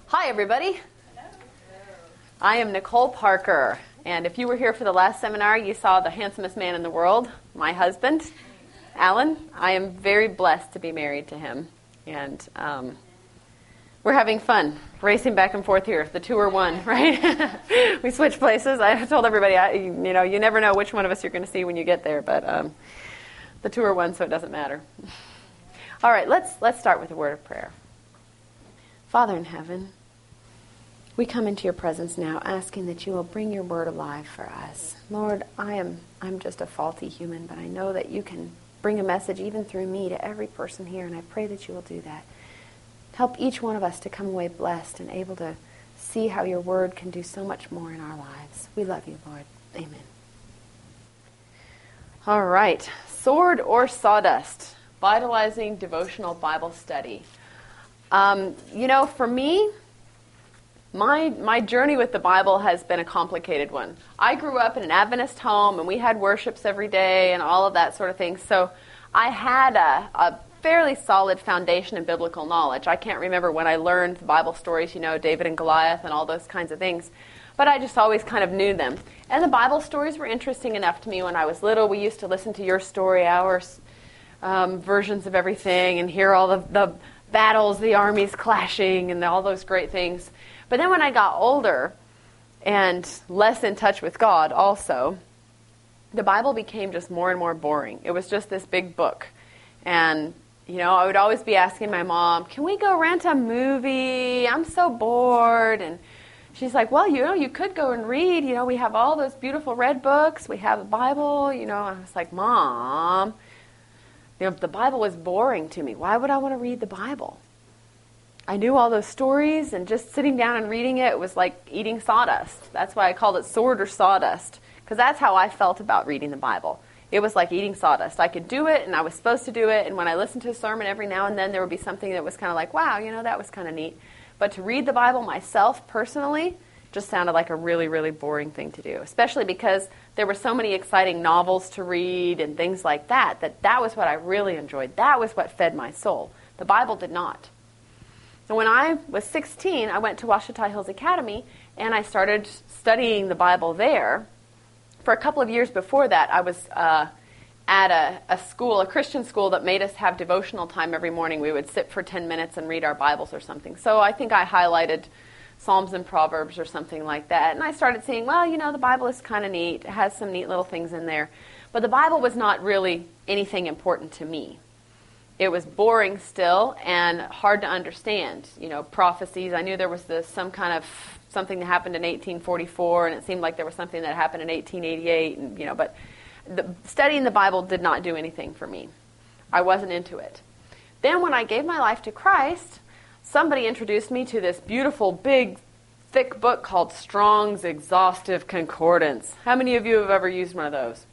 Hi, everybody. I am Nicole Parker, and if you were here for the last seminar, you saw the handsomest man in the world, my husband, Alan. I am very blessed to be married to him, and we're having fun racing back and forth here. The two are one, right? We switch places. I told everybody, you never know which one of us you're going to see when you get there, but the two are one, so it doesn't matter. All right, let's start with a word of prayer. Father in heaven, we come into your presence now asking that you will bring your word alive for us. Lord, I'm just a faulty human, but I know that you can bring a message even through me to every person here, and I pray that you will do that. Help each one of us to come away blessed and able to see how your word can do so much more in our lives. We love you, Lord. Amen. All right. Sword or Sawdust, Vitalizing Devotional Bible Study. For me, my journey with the Bible has been a complicated one. I grew up in an Adventist home, and we had worships every day and all of that sort of thing. So I had a fairly solid foundation in biblical knowledge. I can't remember when I learned the Bible stories, David and Goliath and all those kinds of things. But I just always kind of knew them. And the Bible stories were interesting enough to me when I was little. We used to listen to Your Story Hours versions of everything and hear all the battles, the armies clashing, and all those great things. But then when I got older and less in touch with God also, the Bible became just more and more boring. It was just this big book. And, I would always be asking my mom, can we go rent a movie? I'm so bored. And she's like, well, you could go and read. We have all those beautiful red books. We have the Bible. I was like, Mom, the Bible was boring to me. Why would I want to read the Bible? I knew all those stories, and just sitting down and reading it was like eating sawdust. That's why I called it Sword or Sawdust, because that's how I felt about reading the Bible. It was like eating sawdust. I could do it, and I was supposed to do it, and when I listened to a sermon every now and then, there would be something that was kind of like, wow, that was kind of neat. But to read the Bible myself personally just sounded like a really, really boring thing to do, especially because there were so many exciting novels to read and things like that was what I really enjoyed. That was what fed my soul. The Bible did not. So when I was 16, I went to Ouachita Hills Academy, and I started studying the Bible there. For a couple of years before that, I was at a school, a Christian school, that made us have devotional time every morning. We would sit for 10 minutes and read our Bibles or something. So I think I highlighted Psalms and Proverbs or something like that. And I started seeing, the Bible is kind of neat. It has some neat little things in there. But the Bible was not really anything important to me. It was boring still and hard to understand. Prophecies. I knew there was something that happened in 1844, and it seemed like there was something that happened in 1888, and but studying the Bible did not do anything for me. I wasn't into it. Then when I gave my life to Christ, somebody introduced me to this beautiful, big, thick book called Strong's Exhaustive Concordance. How many of you have ever used one of those?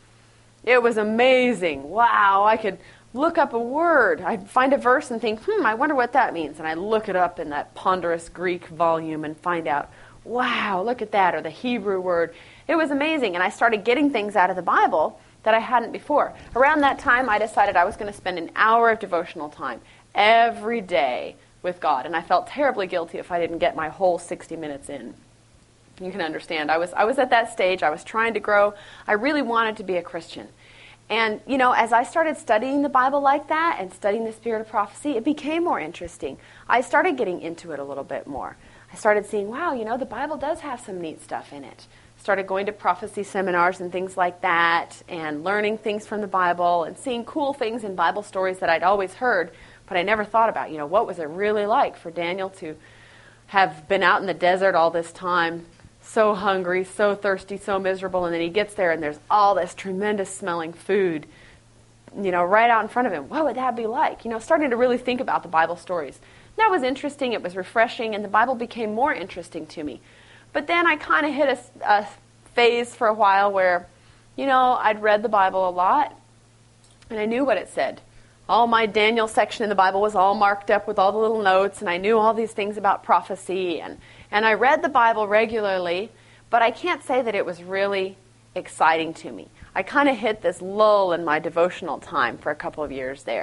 It was amazing. Wow, I could look up a word. I'd find a verse and think, I wonder what that means. And I'd look it up in that ponderous Greek volume and find out, wow, look at that, or the Hebrew word. It was amazing. And I started getting things out of the Bible that I hadn't before. Around that time, I decided I was going to spend an hour of devotional time every day with God. And I felt terribly guilty if I didn't get my whole 60 minutes in. You can understand. I was at that stage. I was trying to grow. I really wanted to be a Christian. And, as I started studying the Bible like that and studying the spirit of prophecy, it became more interesting. I started getting into it a little bit more. I started seeing, wow, the Bible does have some neat stuff in it. Started going to prophecy seminars and things like that, and learning things from the Bible and seeing cool things in Bible stories that I'd always heard, but I never thought about, what was it really like for Daniel to have been out in the desert all this time, so hungry, so thirsty, so miserable, and then he gets there and there's all this tremendous smelling food, right out in front of him. What would that be like? Starting to really think about the Bible stories. That was interesting, it was refreshing, and the Bible became more interesting to me. But then I kind of hit a phase for a while where, I'd read the Bible a lot, and I knew what it said. All my Daniel section in the Bible was all marked up with all the little notes, and I knew all these things about prophecy, and I read the Bible regularly, but I can't say that it was really exciting to me. I kind of hit this lull in my devotional time for a couple of years there,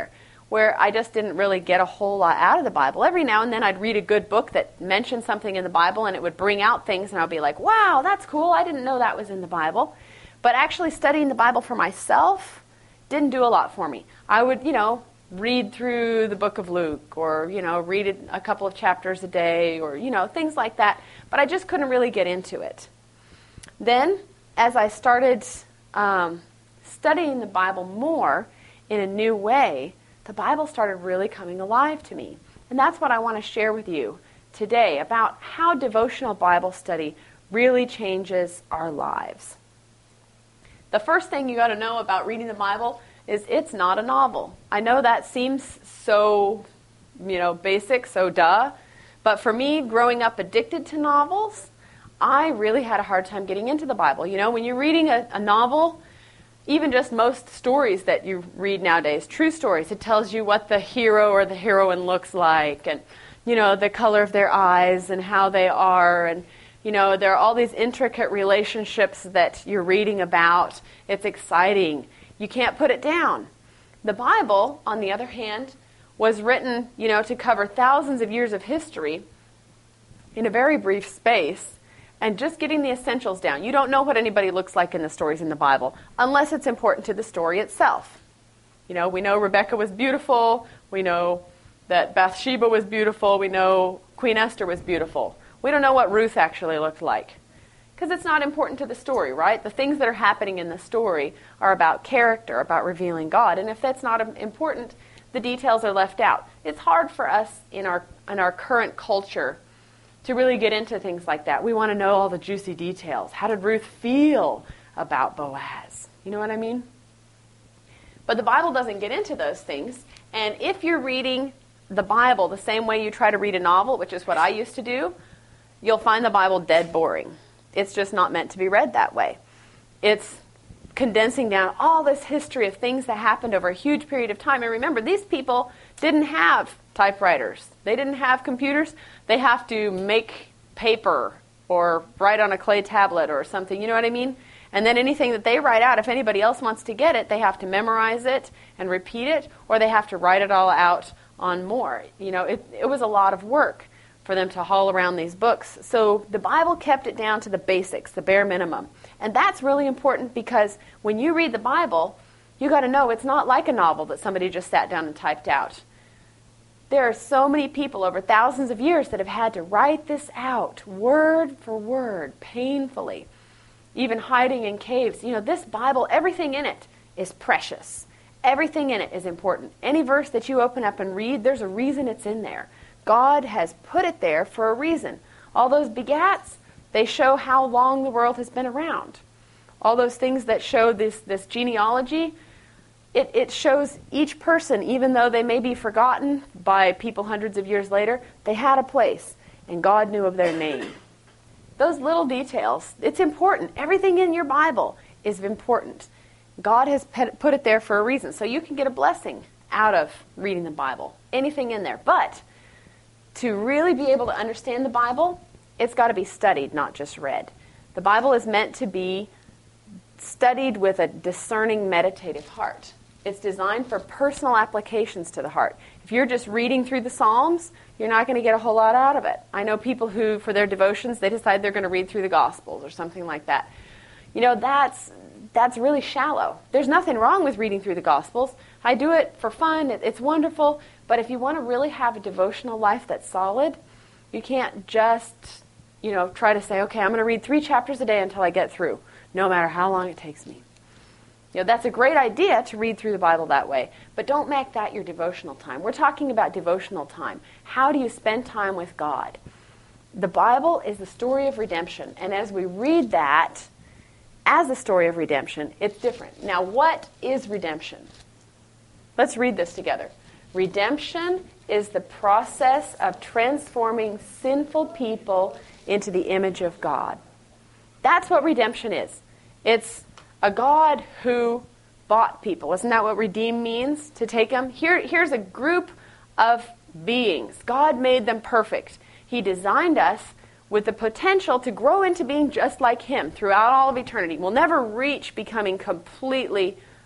where I just didn't really get a whole lot out of the Bible. Every now and then I'd read a good book that mentioned something in the Bible, and it would bring out things, and I'd be like, wow, that's cool. I didn't know that was in the Bible. But actually studying the Bible for myself didn't do a lot for me. I would, read through the book of Luke, or, read it a couple of chapters a day, or, things like that. But I just couldn't really get into it. Then, as I started studying the Bible more in a new way, the Bible started really coming alive to me. And that's what I want to share with you today, about how devotional Bible study really changes our lives. The first thing you got to know about reading the Bible is it's not a novel. I know that seems so, basic, so duh. But for me, growing up addicted to novels, I really had a hard time getting into the Bible. When you're reading a novel, even just most stories that you read nowadays, true stories, it tells you what the hero or the heroine looks like, and, the color of their eyes and how they are, and, there are all these intricate relationships that you're reading about. It's exciting. You can't put it down. The Bible, on the other hand, was written, to cover thousands of years of history in a very brief space, and just getting the essentials down. You don't know what anybody looks like in the stories in the Bible, unless it's important to the story itself. We know Rebecca was beautiful. We know that Bathsheba was beautiful. We know Queen Esther was beautiful. We don't know what Ruth actually looked like, because it's not important to the story, right? The things that are happening in the story are about character, about revealing God. And if that's not important, the details are left out. It's hard for us in our current culture to really get into things like that. We want to know all the juicy details. How did Ruth feel about Boaz? You know what I mean? But the Bible doesn't get into those things. And if you're reading the Bible the same way you try to read a novel, which is what I used to do, you'll find the Bible dead boring. It's just not meant to be read that way. It's condensing down all this history of things that happened over a huge period of time. And remember, these people didn't have typewriters. They didn't have computers. They have to make paper or write on a clay tablet or something. You know what I mean? And then anything that they write out, if anybody else wants to get it, they have to memorize it and repeat it, or they have to write it all out on more. It was a lot of work for them to haul around these books. So the Bible kept it down to the basics, the bare minimum. And that's really important, because when you read the Bible, you got to know it's not like a novel that somebody just sat down and typed out. There are so many people over thousands of years that have had to write this out, word for word, painfully, even hiding in caves. This Bible, everything in it is precious. Everything in it is important. Any verse that you open up and read, there's a reason it's in there. God has put it there for a reason. All those begats, they show how long the world has been around. All those things that show this genealogy, it shows each person, even though they may be forgotten by people hundreds of years later, they had a place, and God knew of their name. Those little details, it's important. Everything in your Bible is important. God has put it there for a reason, so you can get a blessing out of reading the Bible. Anything in there. But to really be able to understand the Bible, it's got to be studied, not just read. The Bible is meant to be studied with a discerning, meditative heart. It's designed for personal applications to the heart. If you're just reading through the Psalms, you're not going to get a whole lot out of it. I know people who, for their devotions, they decide they're going to read through the Gospels or something like that. That's really shallow. There's nothing wrong with reading through the Gospels. I do it for fun. It's wonderful. But if you want to really have a devotional life that's solid, you can't just, try to say, okay, I'm going to read 3 chapters a day until I get through, no matter how long it takes me. That's a great idea to read through the Bible that way, but don't make that your devotional time. We're talking about devotional time. How do you spend time with God? The Bible is the story of redemption, and as we read that as a story of redemption, it's different. Now, what is redemption? Let's read this together. Redemption is the process of transforming sinful people into the image of God. That's what redemption is. It's a God who bought people. Isn't that what redeem means? To take them? Here's a group of beings. God made them perfect. He designed us with the potential to grow into being just like Him throughout all of eternity. We'll never reach becoming completely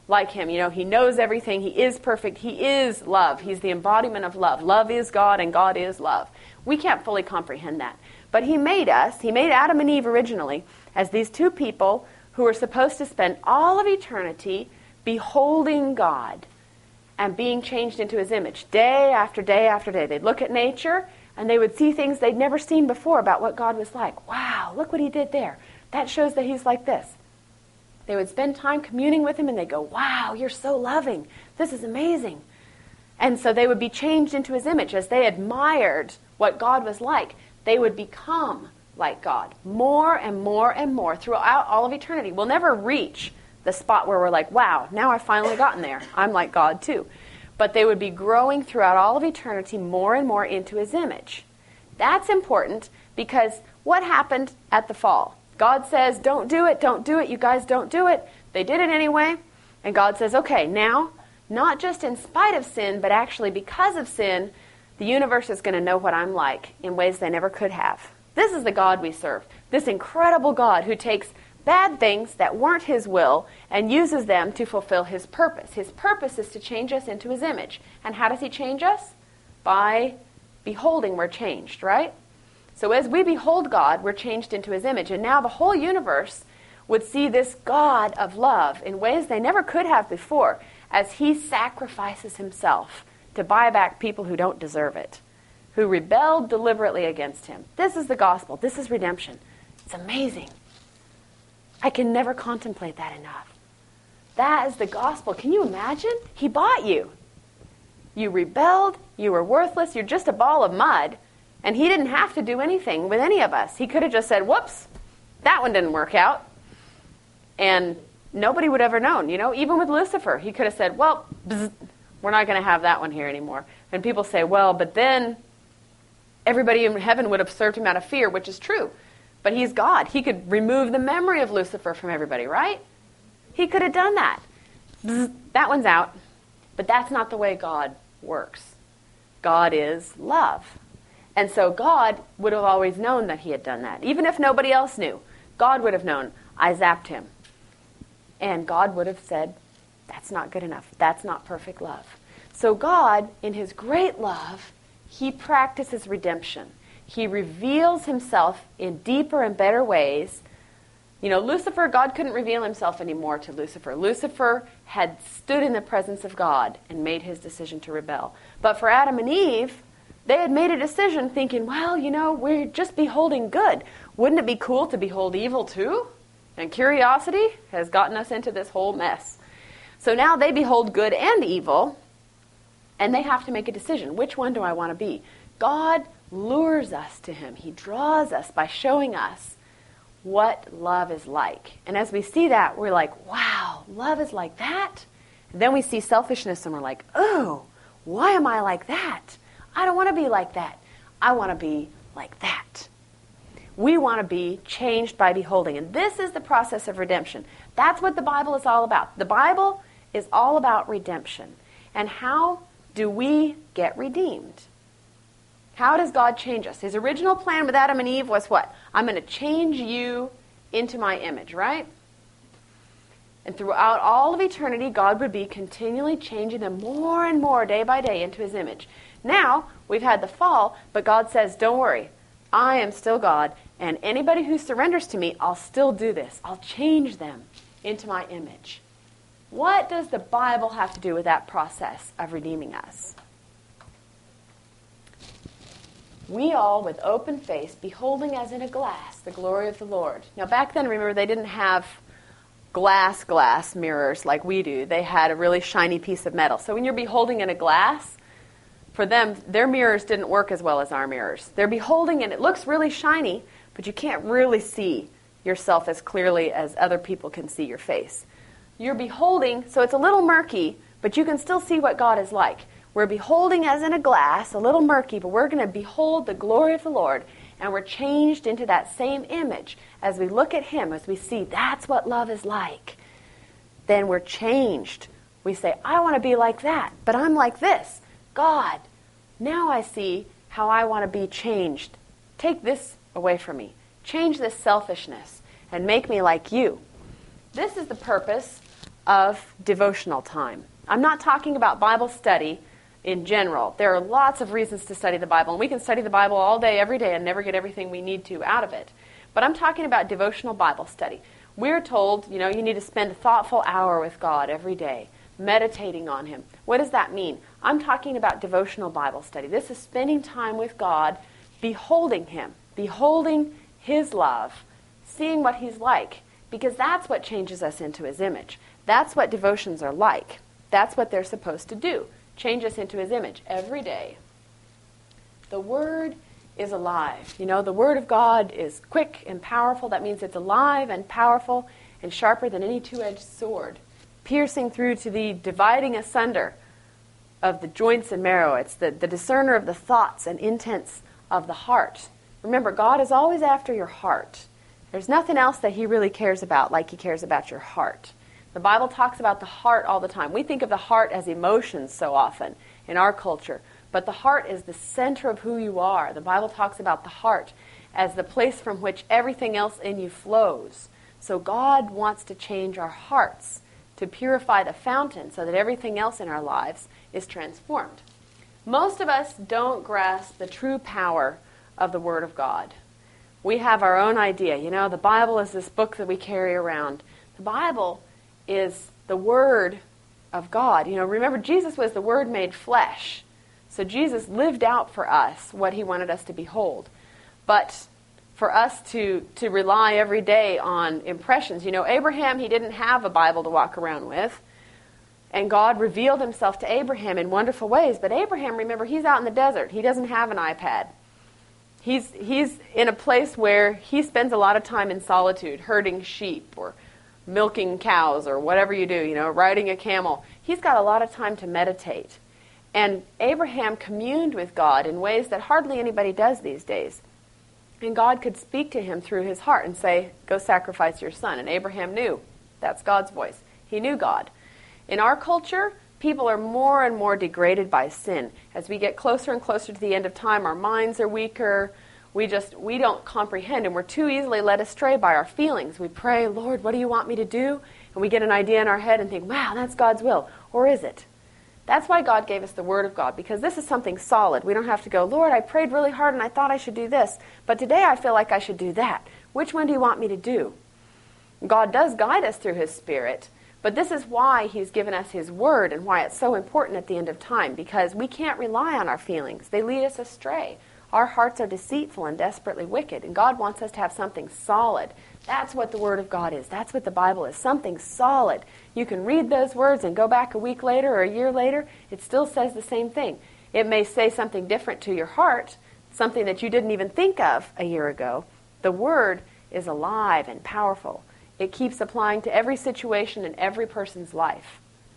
like him. You know, he knows everything. He is perfect. He is love. He's the embodiment of love. Love is God and God is love. We can't fully comprehend that. But he made us, he made Adam and Eve originally as these two people who were supposed to spend all of eternity beholding God and being changed into his image day after day after day. They'd look at nature and they would see things they'd never seen before about what God was like. Wow, look what he did there. That shows that he's like this. They would spend time communing with him and they'd go, wow, you're so loving. This is amazing. And so they would be changed into his image. As they admired what God was like, they would become like God more and more and more throughout all of eternity. We'll never reach the spot where we're like, wow, now I've finally gotten there. I'm like God too. But they would be growing throughout all of eternity more and more into his image. That's important because what happened at the fall? God says, don't do it, you guys don't do it. They did it anyway. And God says, okay, now, not just in spite of sin, but actually because of sin, the universe is going to know what I'm like in ways they never could have. This is the God we serve. This incredible God who takes bad things that weren't his will and uses them to fulfill his purpose. His purpose is to change us into his image. And how does he change us? By beholding, we're changed, right? So as we behold God, we're changed into his image. And now the whole universe would see this God of love in ways they never could have before as he sacrifices himself to buy back people who don't deserve it, who rebelled deliberately against him. This is the gospel. This is redemption. It's amazing. I can never contemplate that enough. That is the gospel. Can you imagine? He bought you. You rebelled. You were worthless. You're just a ball of mud. And he didn't have to do anything with any of us. He could have just said, whoops, that one didn't work out. And nobody would have ever known. You know, even with Lucifer, he could have said, well, bzz, we're not going to have that one here anymore. And people say, well, but then everybody in heaven would have served him out of fear, which is true. But he's God. He could remove the memory of Lucifer from everybody, right? He could have done that. Bzz, that one's out. But that's not the way God works. God is love. And so God would have always known that he had done that. Even if nobody else knew, God would have known, I zapped him. And God would have said, that's not good enough. That's not perfect love. So God, in his great love, he practices redemption. He reveals himself in deeper and better ways. You know, Lucifer, God couldn't reveal himself anymore to Lucifer. Lucifer had stood in the presence of God and made his decision to rebel. But for Adam and Eve, they had made a decision thinking, well, you know, we're just beholding good. Wouldn't it be cool to behold evil too? And curiosity has gotten us into this whole mess. So now they behold good and evil, and they have to make a decision. Which one do I want to be? God lures us to him. He draws us by showing us what love is like. And as we see that, we're like, wow, love is like that? And then we see selfishness and we're like, oh, why am I like that? I don't want to be like that. I want to be like that. We want to be changed by beholding. And this is the process of redemption. That's what the Bible is all about. The Bible is all about redemption. And how do we get redeemed? How does God change us? His original plan with Adam and Eve was what? I'm going to change you into my image, right? And throughout all of eternity, God would be continually changing them more and more day by day into his image. Now, we've had the fall, but God says, don't worry, I am still God, and anybody who surrenders to me, I'll still do this. I'll change them into my image. What does the Bible have to do with that process of redeeming us? We all, with open face, beholding as in a glass the glory of the Lord. Now, back then, remember, they didn't have glass mirrors like we do. They had a really shiny piece of metal. So when you're beholding in a glass, for them, their mirrors didn't work as well as our mirrors. They're beholding and it looks really shiny, but you can't really see yourself as clearly as other people can see your face. You're beholding, so it's a little murky, but you can still see what God is like. We're beholding as in a glass, a little murky, but we're going to behold the glory of the Lord, and we're changed into that same image. As we look at him, as we see that's what love is like, then we're changed. We say, I want to be like that, but I'm like this. God, now I see how I want to be changed. Take this away from me. Change this selfishness and make me like you. This is the purpose of devotional time. I'm not talking about Bible study in general. There are lots of reasons to study the Bible, and we can study the Bible all day, every day, and never get everything we need to out of it. But I'm talking about devotional Bible study. We're told, you need to spend a thoughtful hour with God every day, meditating on Him. What does that mean? I'm talking about devotional Bible study. This is spending time with God, beholding Him, beholding His love, seeing what He's like, because that's what changes us into His image. That's what devotions are like. That's what they're supposed to do, change us into His image every day. The Word is alive. The Word of God is quick and powerful. That means it's alive and powerful and sharper than any two-edged sword, piercing through to the dividing asunder of the joints and marrow. It's the discerner of the thoughts and intents of the heart. Remember, God is always after your heart. There's nothing else that He really cares about like He cares about your heart. The Bible talks about the heart all the time. We think of the heart as emotions so often in our culture, but the heart is the center of who you are. The Bible talks about the heart as the place from which everything else in you flows. So God wants to change our hearts, to purify the fountain so that everything else in our lives is transformed. Most of us don't grasp the true power of the Word of God. We have our own idea. The Bible is this book that we carry around. The Bible is the Word of God. Remember, Jesus was the Word made flesh. So Jesus lived out for us what He wanted us to behold. But for us to rely every day on impressions. Abraham, he didn't have a Bible to walk around with. And God revealed Himself to Abraham in wonderful ways. But Abraham, remember, he's out in the desert. He doesn't have an iPad. He's in a place where he spends a lot of time in solitude, herding sheep or milking cows or whatever you do, riding a camel. He's got a lot of time to meditate. And Abraham communed with God in ways that hardly anybody does these days. And God could speak to him through his heart and say, go sacrifice your son. And Abraham knew that's God's voice. He knew God. In our culture, people are more and more degraded by sin. As we get closer and closer to the end of time, our minds are weaker. We don't comprehend, and we're too easily led astray by our feelings. We pray, Lord, what do you want me to do? And we get an idea in our head and think, wow, that's God's will. Or is it? That's why God gave us the Word of God, because this is something solid. We don't have to go, Lord, I prayed really hard and I thought I should do this, but today I feel like I should do that. Which one do you want me to do? God does guide us through His Spirit, but this is why He's given us His Word and why it's so important at the end of time, because we can't rely on our feelings. They lead us astray. Our hearts are deceitful and desperately wicked, and God wants us to have something solid. That's what the Word of God is. That's what the Bible is, something solid. You can read those words and go back a week later or a year later. It still says the same thing. It may say something different to your heart, something that you didn't even think of a year ago. The Word is alive and powerful. It keeps applying to every situation in every person's life.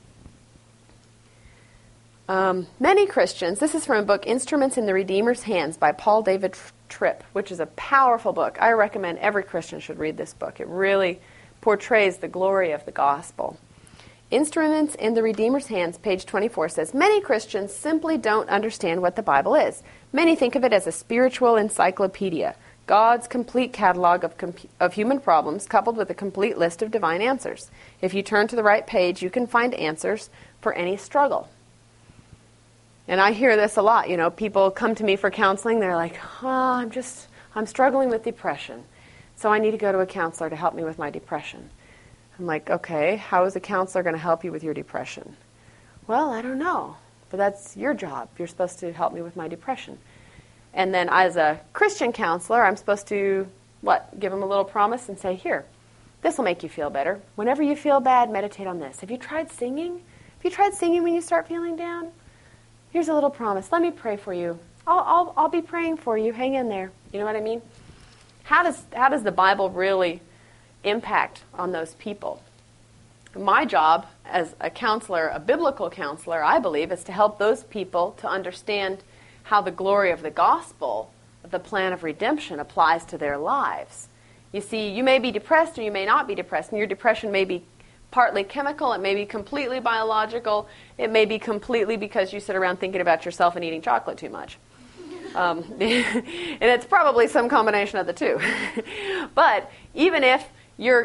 Many Christians, this is from a book, Instruments in the Redeemer's Hands by Paul David Tripp, which is a powerful book. I recommend every Christian should read this book. It really portrays the glory of the gospel. Instruments in the Redeemer's Hands, page 24, says, many Christians simply don't understand what the Bible is. Many think of it as a spiritual encyclopedia, God's complete catalog of human problems coupled with a complete list of divine answers. If you turn to the right page, you can find answers for any struggle. And I hear this a lot. People come to me for counseling. They're like, I'm struggling with depression. So I need to go to a counselor to help me with my depression. I'm like, okay, how is a counselor going to help you with your depression? Well, I don't know, but that's your job. You're supposed to help me with my depression. And then as a Christian counselor, I'm supposed to, give them a little promise and say, here, this will make you feel better. Whenever you feel bad, meditate on this. Have you tried singing? Have you tried singing when you start feeling down? Here's a little promise. Let me pray for you. I'll be praying for you. Hang in there. You know what I mean? How does the Bible really impact on those people? My job as a counselor, a biblical counselor, I believe, is to help those people to understand how the glory of the gospel, the plan of redemption, applies to their lives. You see, you may be depressed or you may not be depressed, and your depression may be partly chemical, it may be completely biological, it may be completely because you sit around thinking about yourself and eating chocolate too much. And it's probably some combination of the two. But even if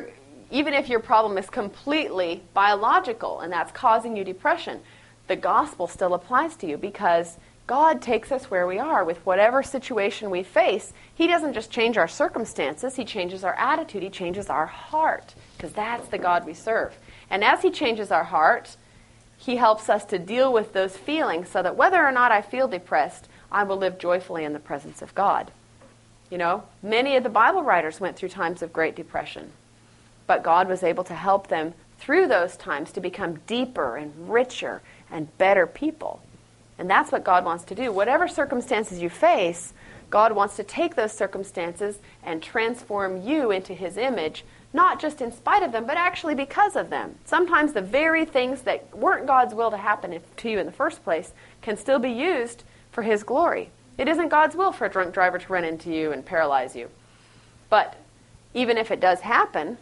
even if your problem is completely biological and that's causing you depression, the gospel still applies to you because God takes us where we are with whatever situation we face. He doesn't just change our circumstances, He changes our attitude, He changes our heart, because that's the God we serve. And as He changes our heart, He helps us to deal with those feelings so that whether or not I feel depressed, I will live joyfully in the presence of God. You know, many of the Bible writers went through times of great depression, but God was able to help them through those times to become deeper and richer and better people. And that's what God wants to do. Whatever circumstances you face, God wants to take those circumstances and transform you into His image, not just in spite of them, but actually because of them. Sometimes the very things that weren't God's will to happen to you in the first place can still be used for His glory. It isn't God's will for a drunk driver to run into you and paralyze you. But even if it does happen,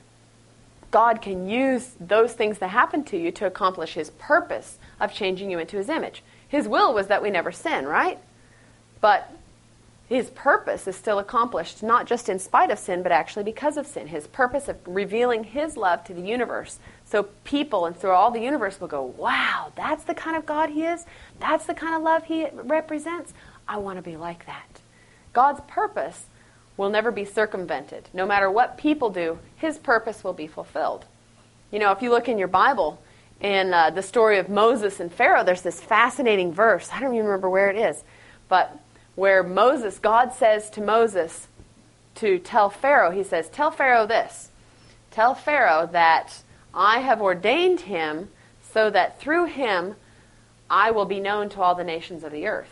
God can use those things that happen to you to accomplish His purpose of changing you into His image. His will was that we never sin, right? But His purpose is still accomplished, not just in spite of sin, but actually because of sin. His purpose of revealing His love to the universe. So people and through all the universe will go, wow, that's the kind of God He is? That's the kind of love He represents? I want to be like that. God's purpose will never be circumvented. No matter what people do, His purpose will be fulfilled. You know, if you look in your Bible, in the story of Moses and Pharaoh, there's this fascinating verse. I don't even remember where it is. But where God says to Moses to tell Pharaoh, He says, tell Pharaoh this. Tell Pharaoh that I have ordained him so that through him I will be known to all the nations of the earth.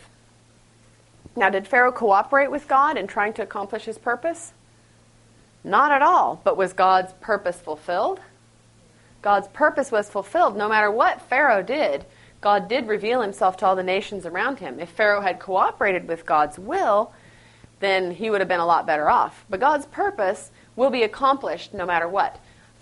Now, did Pharaoh cooperate with God in trying to accomplish his purpose? Not at all. But was God's purpose fulfilled? God's purpose was fulfilled. No matter what Pharaoh did, God did reveal Himself to all the nations around him. If Pharaoh had cooperated with God's will, then he would have been a lot better off. But God's purpose will be accomplished no matter what.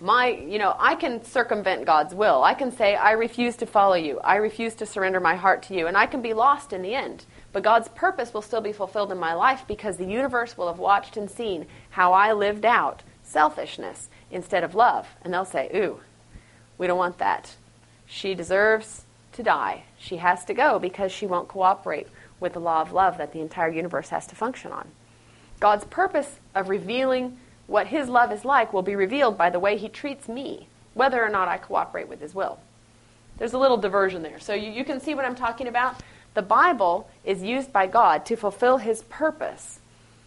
I can circumvent God's will. I can say, I refuse to follow you. I refuse to surrender my heart to you. And I can be lost in the end. But God's purpose will still be fulfilled in my life because the universe will have watched and seen how I lived out selfishness instead of love. And they'll say, ooh, we don't want that. She deserves to die. She has to go because she won't cooperate with the law of love that the entire universe has to function on. God's purpose of revealing what His love is like will be revealed by the way He treats me, whether or not I cooperate with His will. There's a little diversion there. So you can see what I'm talking about. The Bible is used by God to fulfill His purpose.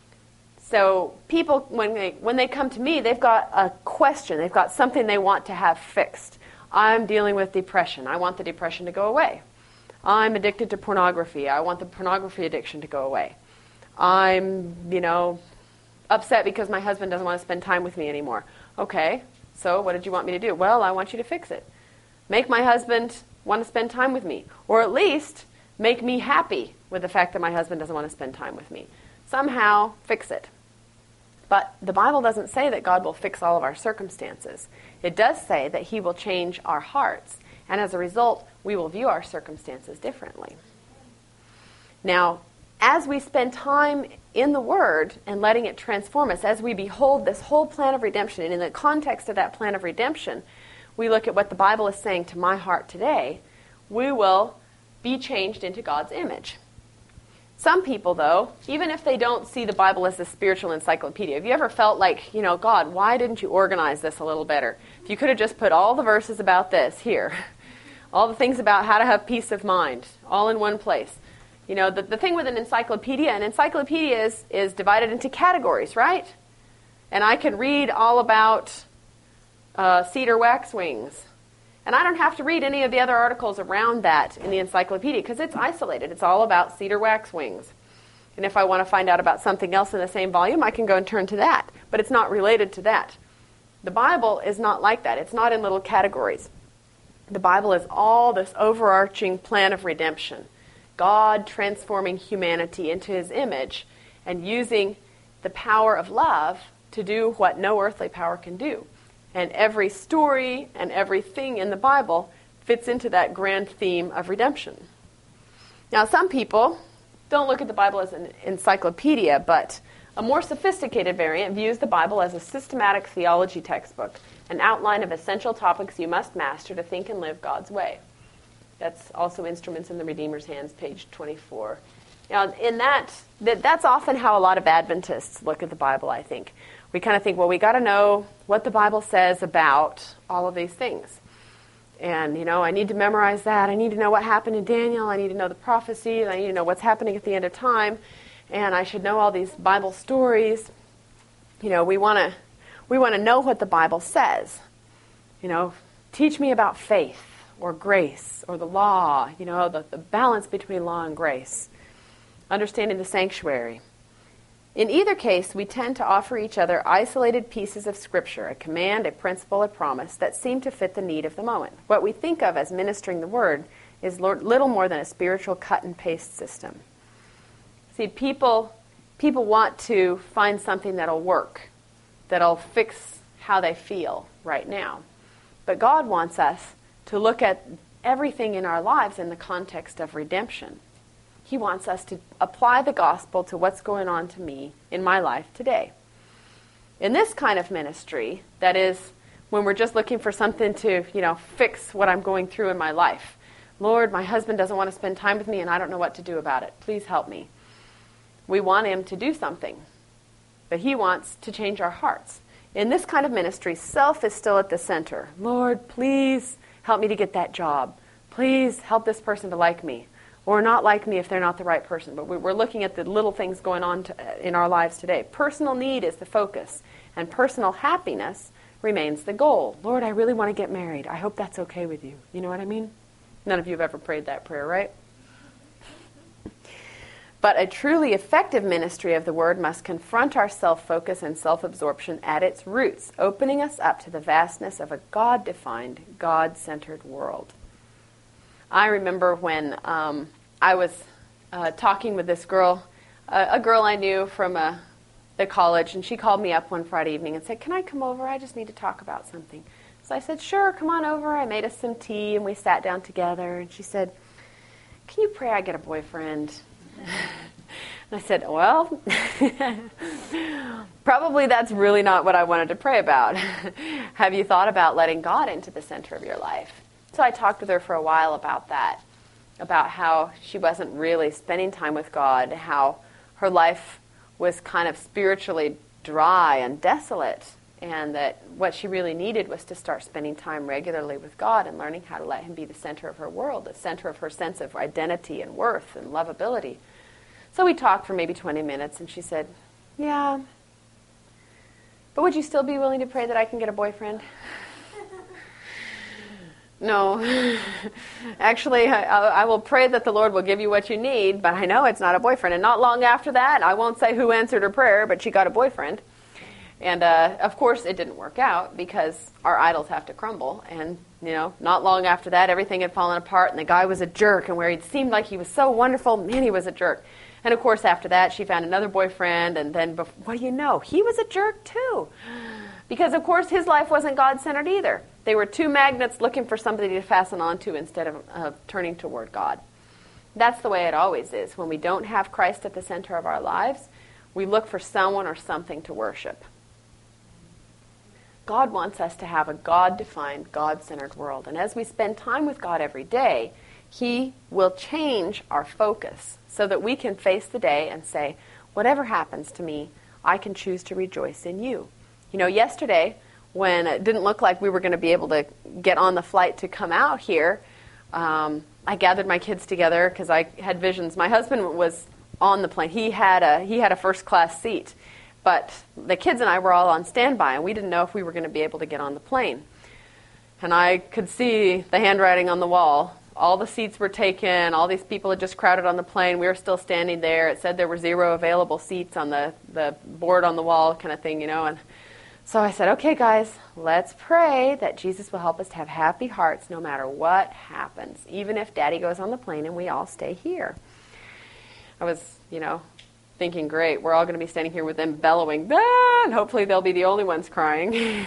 So people, when they come to me, they've got a question. They've got something they want to have fixed. I'm dealing with depression. I want the depression to go away. I'm addicted to pornography. I want the pornography addiction to go away. I'm, upset because my husband doesn't want to spend time with me anymore. Okay, so what did you want me to do? Well, I want you to fix it. Make my husband want to spend time with me. Or at least make me happy with the fact that my husband doesn't want to spend time with me. Somehow fix it. But the Bible doesn't say that God will fix all of our circumstances. It does say that He will change our hearts. And as a result, we will view our circumstances differently. Now, as we spend time in the Word and letting it transform us, as we behold this whole plan of redemption, and in the context of that plan of redemption, we look at what the Bible is saying to my heart today, we will be changed into God's image. Some people, though, even if they don't see the Bible as a spiritual encyclopedia, have you ever felt like, God, why didn't you organize this a little better? If you could have just put all the verses about this here, all the things about how to have peace of mind, all in one place. The thing with an encyclopedia is divided into categories, right? And I can read all about cedar waxwings. And I don't have to read any of the other articles around that in the encyclopedia because it's isolated. It's all about cedar waxwings. And if I want to find out about something else in the same volume, I can go and turn to that. But it's not related to that. The Bible is not like that. It's not in little categories. The Bible is all this overarching plan of redemption. God transforming humanity into His image and using the power of love to do what no earthly power can do. And every story and everything in the Bible fits into that grand theme of redemption. Now, some people don't look at the Bible as an encyclopedia, but A more sophisticated variant views the Bible as a systematic theology textbook, an outline of essential topics you must master to think and live God's way. That's also Instruments in the Redeemer's Hands, page 24. Now, in that's often how a lot of Adventists look at the Bible, I think. We kind of think, well, we got to know what the Bible says about all of these things. And, I need to memorize that. I need to know what happened in Daniel. I need to know the prophecies. I need to know what's happening at the end of time. And I should know all these Bible stories. We want to know what the Bible says. Teach me about faith or grace or the law, the balance between law and grace. Understanding the sanctuary. In either case, we tend to offer each other isolated pieces of Scripture, a command, a principle, a promise, that seem to fit the need of the moment. What we think of as ministering the Word is little more than a spiritual cut-and-paste system. See, people want to find something that'll work, that'll fix how they feel right now. But God wants us to look at everything in our lives in the context of redemption. He wants us to apply the gospel to what's going on to me in my life today. In this kind of ministry, that is, when we're just looking for something to, fix what I'm going through in my life. Lord, my husband doesn't want to spend time with me and I don't know what to do about it. Please help me. We want him to do something, but he wants to change our hearts. In this kind of ministry, self is still at the center. Lord, please help me to get that job. Please help this person to like me. Or not like me if they're not the right person. But we're looking at the little things going on in our lives today. Personal need is the focus, and personal happiness remains the goal. Lord, I really want to get married. I hope that's okay with you. You know what I mean? None of you have ever prayed that prayer, right? But a truly effective ministry of the Word must confront our self-focus and self-absorption at its roots, opening us up to the vastness of a God-defined, God-centered world. I remember when I was talking with this girl, a girl I knew from the college, and she called me up one Friday evening and said, "Can I come over? I just need to talk about something." So I said, "Sure, come on over." I made us some tea, and we sat down together, and she said, "Can you pray I get a boyfriend?" And I said, "Well, probably that's really not what I wanted to pray about. Have you thought about letting God into the center of your life?" So I talked with her for a while about that, about how she wasn't really spending time with God, how her life was kind of spiritually dry and desolate, and that what she really needed was to start spending time regularly with God and learning how to let Him be the center of her world, the center of her sense of identity and worth and lovability. So we talked for maybe 20 minutes, and she said, "Yeah, but would you still be willing to pray that I can get a boyfriend?" No. Actually, I will pray that the Lord will give you what you need, but I know it's not a boyfriend. And not long after that, I won't say who answered her prayer, but she got a boyfriend. And, of course, it didn't work out because our idols have to crumble. And, not long after that, everything had fallen apart, and the guy was a jerk. And where he seemed like he was so wonderful, man, he was a jerk. And, of course, after that, she found another boyfriend. And then, what do you know? He was a jerk, too. Because, of course, his life wasn't God-centered either. They were two magnets looking for somebody to fasten onto instead of turning toward God. That's the way it always is. When we don't have Christ at the center of our lives, we look for someone or something to worship. God wants us to have a God-defined, God-centered world. And as we spend time with God every day, He will change our focus so that we can face the day and say, whatever happens to me, I can choose to rejoice in You. Yesterday, when it didn't look like we were going to be able to get on the flight to come out here, I gathered my kids together because I had visions. My husband was on the plane. He had a first-class seat, but the kids and I were all on standby, and we didn't know if we were going to be able to get on the plane. And I could see the handwriting on the wall. All the seats were taken. All these people had just crowded on the plane. We were still standing there. It said there were 0 available seats on the board on the wall kind of thing, and so I said, "Okay, guys, let's pray that Jesus will help us to have happy hearts no matter what happens, even if Daddy goes on the plane and we all stay here." I was, thinking, great, we're all going to be standing here with them bellowing, "Ah!" and hopefully they'll be the only ones crying.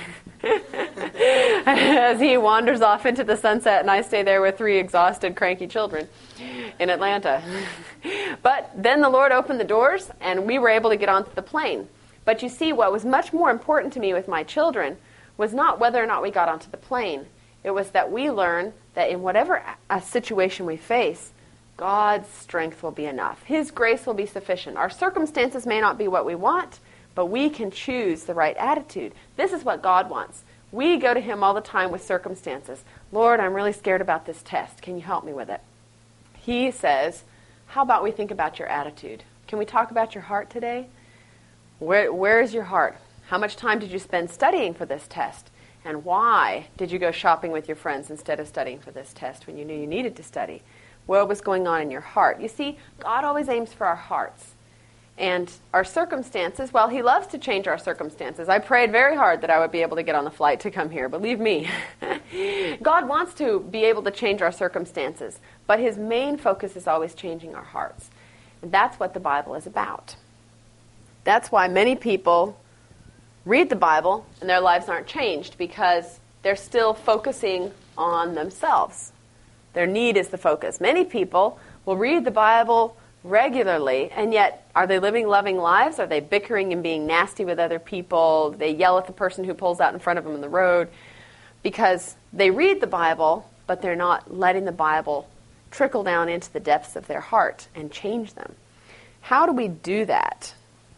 As he wanders off into the sunset and I stay there with 3 exhausted, cranky children in Atlanta. But then the Lord opened the doors, and we were able to get onto the plane. But you see, what was much more important to me with my children was not whether or not we got onto the plane. It was that we learn that in whatever situation we face, God's strength will be enough. His grace will be sufficient. Our circumstances may not be what we want, but we can choose the right attitude. This is what God wants. We go to Him all the time with circumstances. Lord, I'm really scared about this test. Can you help me with it? He says, how about we think about your attitude? Can we talk about your heart today? Where is your heart? How much time did you spend studying for this test? And why did you go shopping with your friends instead of studying for this test when you knew you needed to study? What was going on in your heart? You see, God always aims for our hearts. And our circumstances, well, He loves to change our circumstances. I prayed very hard that I would be able to get on the flight to come here. Believe me. God wants to be able to change our circumstances. But His main focus is always changing our hearts. And that's what the Bible is about. That's why many people read the Bible and their lives aren't changed, because they're still focusing on themselves. Their need is the focus. Many people will read the Bible regularly, and yet are they living loving lives? Are they bickering and being nasty with other people? They yell at the person who pulls out in front of them in the road because they read the Bible, but they're not letting the Bible trickle down into the depths of their heart and change them. How do we do that?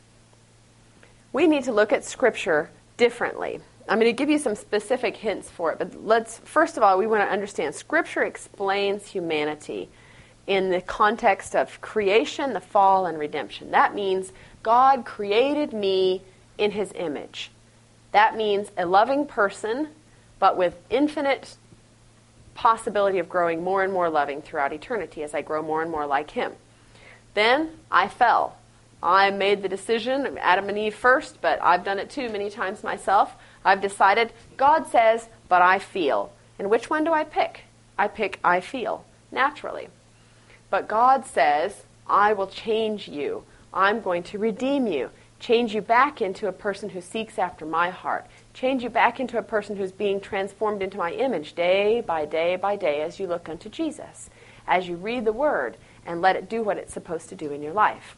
We need to look at Scripture differently. I'm going to give you some specific hints for it, but first of all, we want to understand Scripture explains humanity in the context of creation, the fall, and redemption. That means God created me in His image. That means a loving person, but with infinite possibility of growing more and more loving throughout eternity as I grow more and more like Him. Then I fell. I made the decision, Adam and Eve first, but I've done it too many times myself. I've decided, God says, but I feel. And which one do I pick? I pick I feel, naturally. But God says, I will change you. I'm going to redeem you. Change you back into a person who seeks after my heart. Change you back into a person who's being transformed into my image day by day by day as you look unto Jesus. As you read the Word and let it do what it's supposed to do in your life.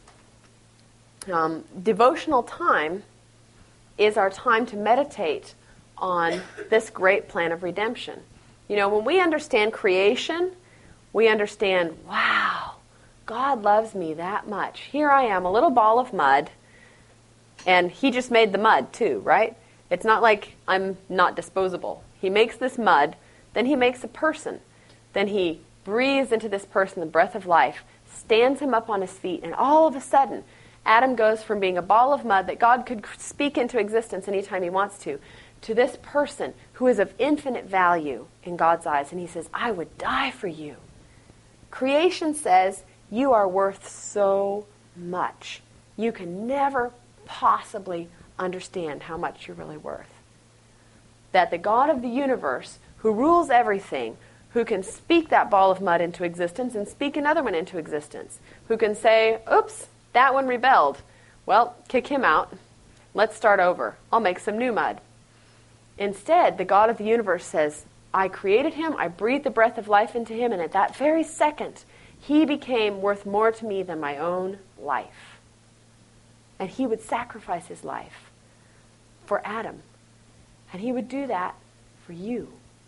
Devotional time is our time to meditate on this great plan of redemption. You know, when we understand creation, we understand, wow, God loves me that much. Here I am, a little ball of mud, and He just made the mud too, right? It's not like I'm not disposable. He makes this mud, then He makes a person. Then He breathes into this person the breath of life, stands him up on his feet, and all of a sudden, Adam goes from being a ball of mud that God could speak into existence anytime He wants to this person who is of infinite value in God's eyes. And He says, I would die for you. Creation says, you are worth so much. You can never possibly understand how much you're really worth. That the God of the universe, who rules everything, who can speak that ball of mud into existence and speak another one into existence, who can say, oops, that one rebelled. Well, kick him out. Let's start over. I'll make some new mud. Instead, the God of the universe says, I created him, I breathed the breath of life into him, and at that very second, he became worth more to me than my own life. And he would sacrifice his life for Adam. And he would do that for you.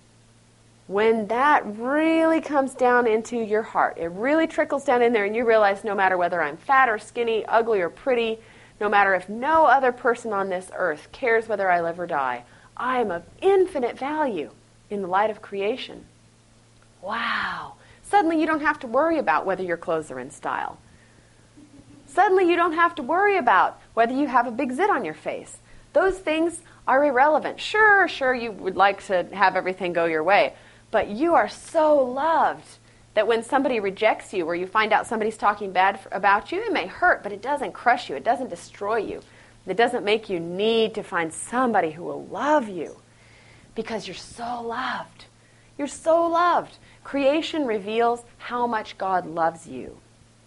When that really comes down into your heart, it really trickles down in there, and you realize no matter whether I'm fat or skinny, ugly or pretty, no matter if no other person on this earth cares whether I live or die, I am of infinite value in the light of creation. Wow. Suddenly you don't have to worry about whether your clothes are in style. Suddenly you don't have to worry about whether you have a big zit on your face. Those things are irrelevant. Sure, you would like to have everything go your way. But you are so loved that when somebody rejects you or you find out somebody's talking bad about you, it may hurt, but it doesn't crush you. It doesn't destroy you. It doesn't make you need to find somebody who will love you because you're so loved. You're so loved. Creation reveals how much God loves you.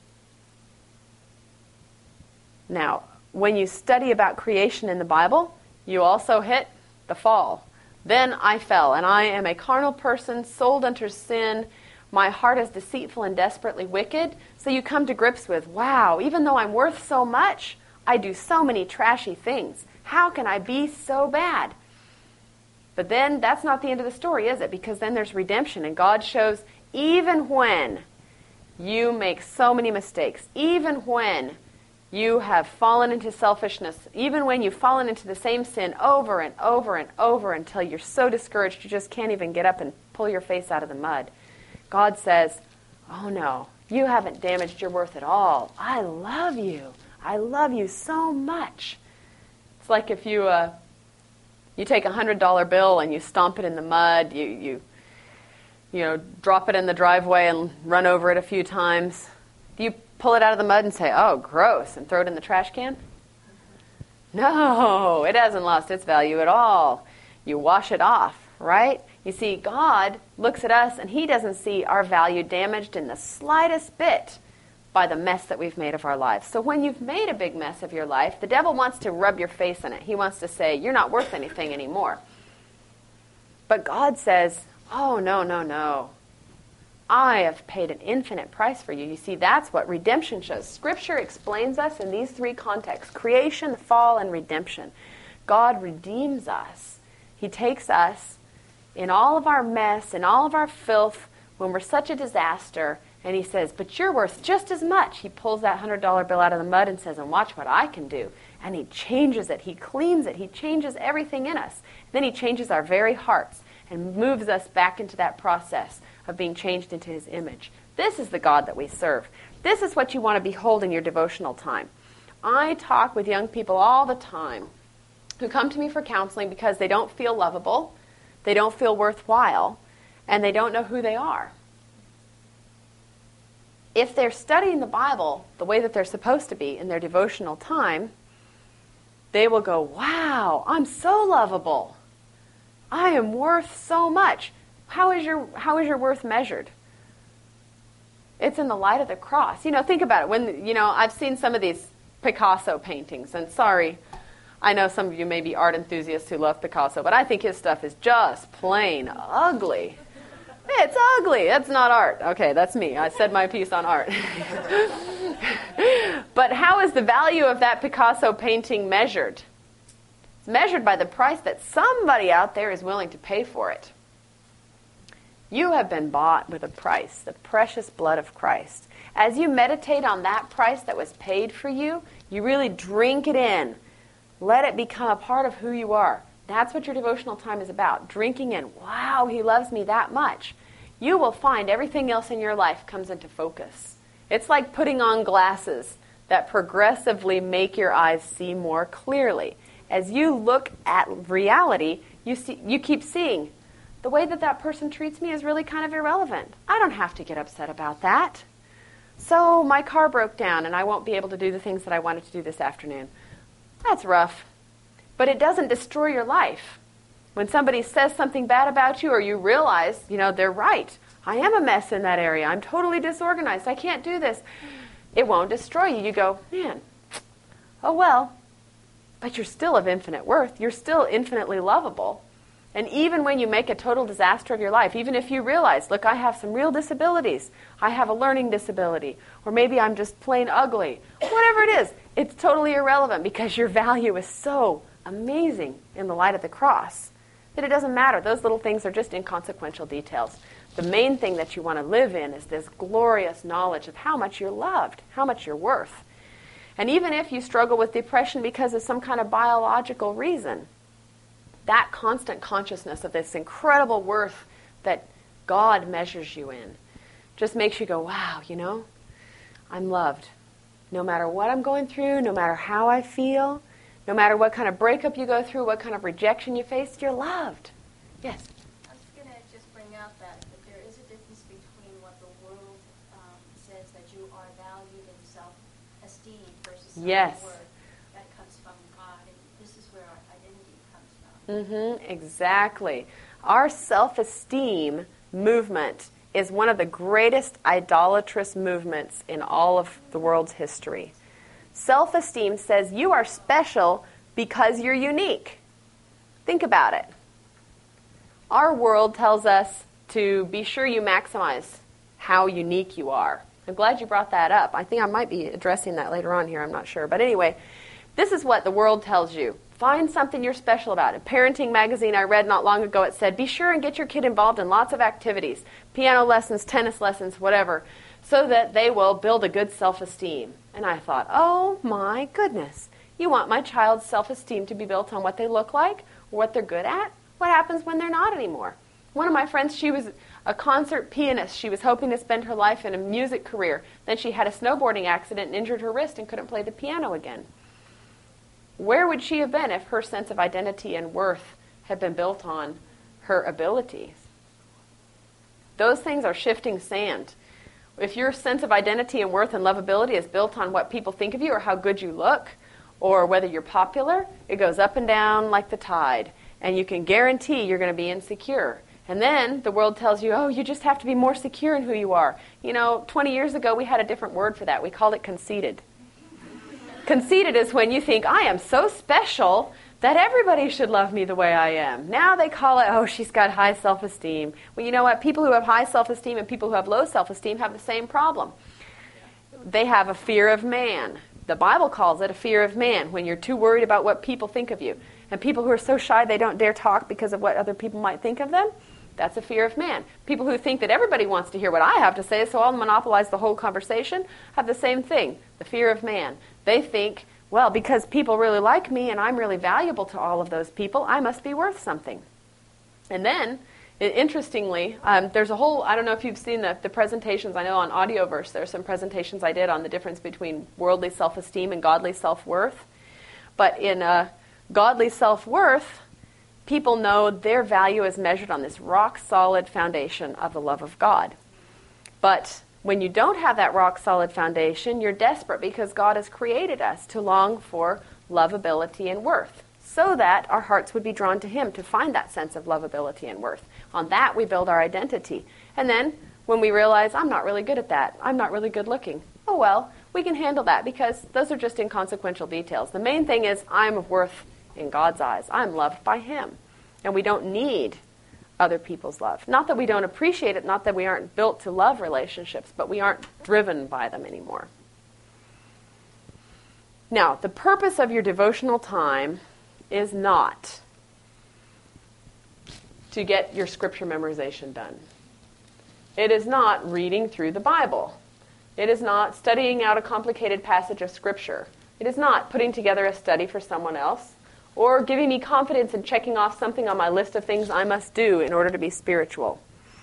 Now, when you study about creation in the Bible, you also hit the fall. Then I fell, and I am a carnal person, sold unto sin, My heart is deceitful and desperately wicked. So you come to grips with, wow, even though I'm worth so much, I do so many trashy things. How can I be so bad? But then that's not the end of the story, is it? Because then there's redemption, and God shows even when you make so many mistakes, even when you have fallen into selfishness, even when you've fallen into the same sin over and over and over until you're so discouraged you just can't even get up and pull your face out of the mud, God says, oh no, you haven't damaged your worth at all. I love you. I love you so much. It's like if you take a $100 bill and you stomp it in the mud, you drop it in the driveway and run over it a few times. Do you pull it out of the mud and say, oh, gross, and throw it in the trash can? No, it hasn't lost its value at all. You wash it off, right? You see, God looks at us and he doesn't see our value damaged in the slightest bit by the mess that we've made of our lives. So when you've made a big mess of your life, the devil wants to rub your face in it. He wants to say, you're not worth anything anymore. But God says, oh, no, no, no. I have paid an infinite price for you. You see, that's what redemption shows. Scripture explains us in these three contexts: creation, the fall, and redemption. God redeems us. He takes us in all of our mess, in all of our filth, when we're such a disaster, and he says, but you're worth just as much. He pulls that $100 bill out of the mud and says, and watch what I can do. And he changes it. He cleans it. He changes everything in us. Then he changes our very hearts and moves us back into that process of being changed into his image. This is the God that we serve. This is what you want to behold in your devotional time. I talk with young people all the time who come to me for counseling because they don't feel lovable, they don't feel worthwhile, and they don't know who they are. If they're studying the Bible the way that they're supposed to be in their devotional time, they will go, wow, I'm so lovable. I am worth so much. How is your worth measured? It's in the light of the cross. Think about it. When I've seen some of these Picasso paintings, and sorry, I know some of you may be art enthusiasts who love Picasso, but I think his stuff is just plain ugly. It's ugly. That's not art. Okay, that's me. I said my piece on art. But how is the value of that Picasso painting measured? It's measured by the price that somebody out there is willing to pay for it. You have been bought with a price, the precious blood of Christ. As you meditate on that price that was paid for you, you really drink it in. Let it become a part of who you are. That's what your devotional time is about, drinking in. Wow, he loves me that much. You will find everything else in your life comes into focus. It's like putting on glasses that progressively make your eyes see more clearly. As you look at reality, you keep seeing, the way that person treats me is really kind of irrelevant. I don't have to get upset about that. So my car broke down and I won't be able to do the things that I wanted to do this afternoon. That's rough. But it doesn't destroy your life. When somebody says something bad about you or you realize, they're right. I am a mess in that area. I'm totally disorganized. I can't do this. It won't destroy you. You go, man, oh well. But you're still of infinite worth. You're still infinitely lovable. And even when you make a total disaster of your life, even if you realize, look, I have some real disabilities. I have a learning disability. Or maybe I'm just plain ugly. Whatever it is, it's totally irrelevant because your value is so amazing in the light of the cross that it doesn't matter. Those little things are just inconsequential details. The main thing that you want to live in is this glorious knowledge of how much you're loved, how much you're worth. And even if you struggle with depression because of some kind of biological reason, that constant consciousness of this incredible worth that God measures you in just makes you go, wow, I'm loved. No matter what I'm going through, no matter how I feel, no matter what kind of breakup you go through, what kind of rejection you face, you're loved. Yes? I was going to just bring out that there is a difference between what the world says that you are valued in self-esteem versus self-worth. That comes from God, and this is where our identity comes from. Exactly. Our self-esteem movement is one of the greatest idolatrous movements in all of the world's history. Self-esteem says you are special because you're unique. Think about it. Our world tells us to be sure you maximize how unique you are. I'm glad you brought that up. I think I might be addressing that later on here. I'm not sure. But anyway, this is what the world tells you. Find something you're special about. A parenting magazine I read not long ago, it said, be sure and get your kid involved in lots of activities, piano lessons, tennis lessons, whatever, so that they will build a good self-esteem. And I thought, oh my goodness, you want my child's self-esteem to be built on what they look like, or what they're good at? What happens when they're not anymore? One of my friends, she was a concert pianist. She was hoping to spend her life in a music career. Then she had a snowboarding accident and injured her wrist and couldn't play the piano again. Where would she have been if her sense of identity and worth had been built on her abilities? Those things are shifting sand. If your sense of identity and worth and lovability is built on what people think of you or how good you look or whether you're popular, it goes up and down like the tide. And you can guarantee you're going to be insecure. And then the world tells you, oh, you just have to be more secure in who you are. 20 years ago we had a different word for that. We called it conceited. Conceited is when you think, I am so special that everybody should love me the way I am. Now they call it, oh, she's got high self-esteem. Well, you know what? People who have high self-esteem and people who have low self-esteem have the same problem. They have a fear of man. The Bible calls it a fear of man, when you're too worried about what people think of you. And people who are so shy they don't dare talk because of what other people might think of them, that's a fear of man. People who think that everybody wants to hear what I have to say, so I'll monopolize the whole conversation, have the same thing, the fear of man. They think, well, because people really like me and I'm really valuable to all of those people, I must be worth something. And then, interestingly, there's a whole, I don't know if you've seen the presentations, I know on Audioverse, there are some presentations I did on the difference between worldly self-esteem and godly self-worth. But in godly self-worth, people know their value is measured on this rock-solid foundation of the love of God. But when you don't have that rock-solid foundation, you're desperate because God has created us to long for lovability and worth, so that our hearts would be drawn to Him to find that sense of lovability and worth. On that, we build our identity. And then, when we realize, I'm not really good at that, I'm not really good looking, oh well, we can handle that because those are just inconsequential details. The main thing is, I'm of worth in God's eyes. I'm loved by Him. And we don't need other people's love. Not that we don't appreciate it, not that we aren't built to love relationships, but we aren't driven by them anymore. Now, the purpose of your devotional time is not to get your scripture memorization done. It is not reading through the Bible. It is not studying out a complicated passage of scripture. It is not putting together a study for someone else, or giving me confidence in checking off something on my list of things I must do in order to be spiritual.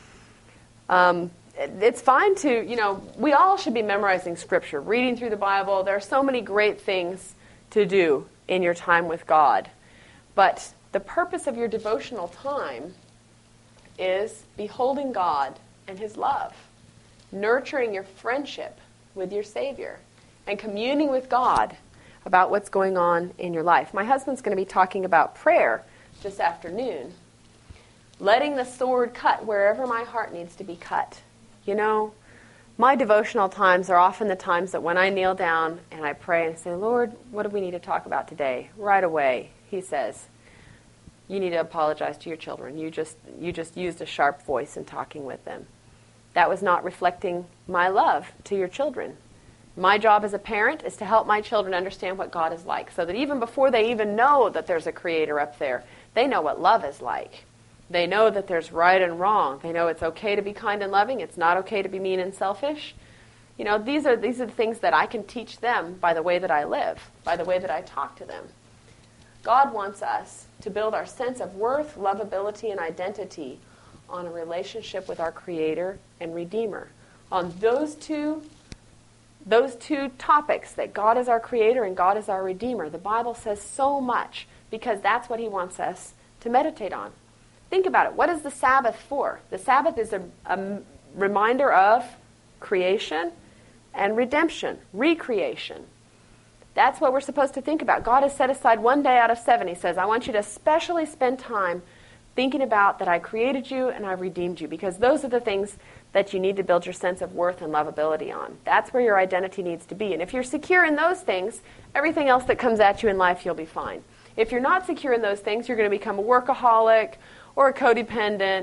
It's fine to, we all should be memorizing Scripture, reading through the Bible. There are so many great things to do in your time with God. But the purpose of your devotional time is beholding God and His love, nurturing your friendship with your Savior, and communing with God about what's going on in your life. My husband's going to be talking about prayer this afternoon. Letting the sword cut wherever my heart needs to be cut. My devotional times are often the times that when I kneel down and I pray and say, Lord, what do we need to talk about today? Right away, He says, you need to apologize to your children. You just used a sharp voice in talking with them. That was not reflecting my love to your children. My job as a parent is to help my children understand what God is like, so that even before they even know that there's a Creator up there, they know what love is like. They know that there's right and wrong. They know it's okay to be kind and loving. It's not okay to be mean and selfish. These are the things that I can teach them by the way that I live, by the way that I talk to them. God wants us to build our sense of worth, lovability, and identity on a relationship with our Creator and Redeemer. On those two topics, that God is our Creator and God is our Redeemer, the Bible says so much because that's what He wants us to meditate on. Think about it. What is the Sabbath for? The Sabbath is a reminder of creation and redemption, recreation. That's what we're supposed to think about. God has set aside one day out of 7. He says, I want you to especially spend time thinking about that I created you and I redeemed you, because those are the things that you need to build your sense of worth and lovability on. That's where your identity needs to be. And if you're secure in those things, everything else that comes at you in life, you'll be fine. If you're not secure in those things, you're going to become a workaholic or a codependent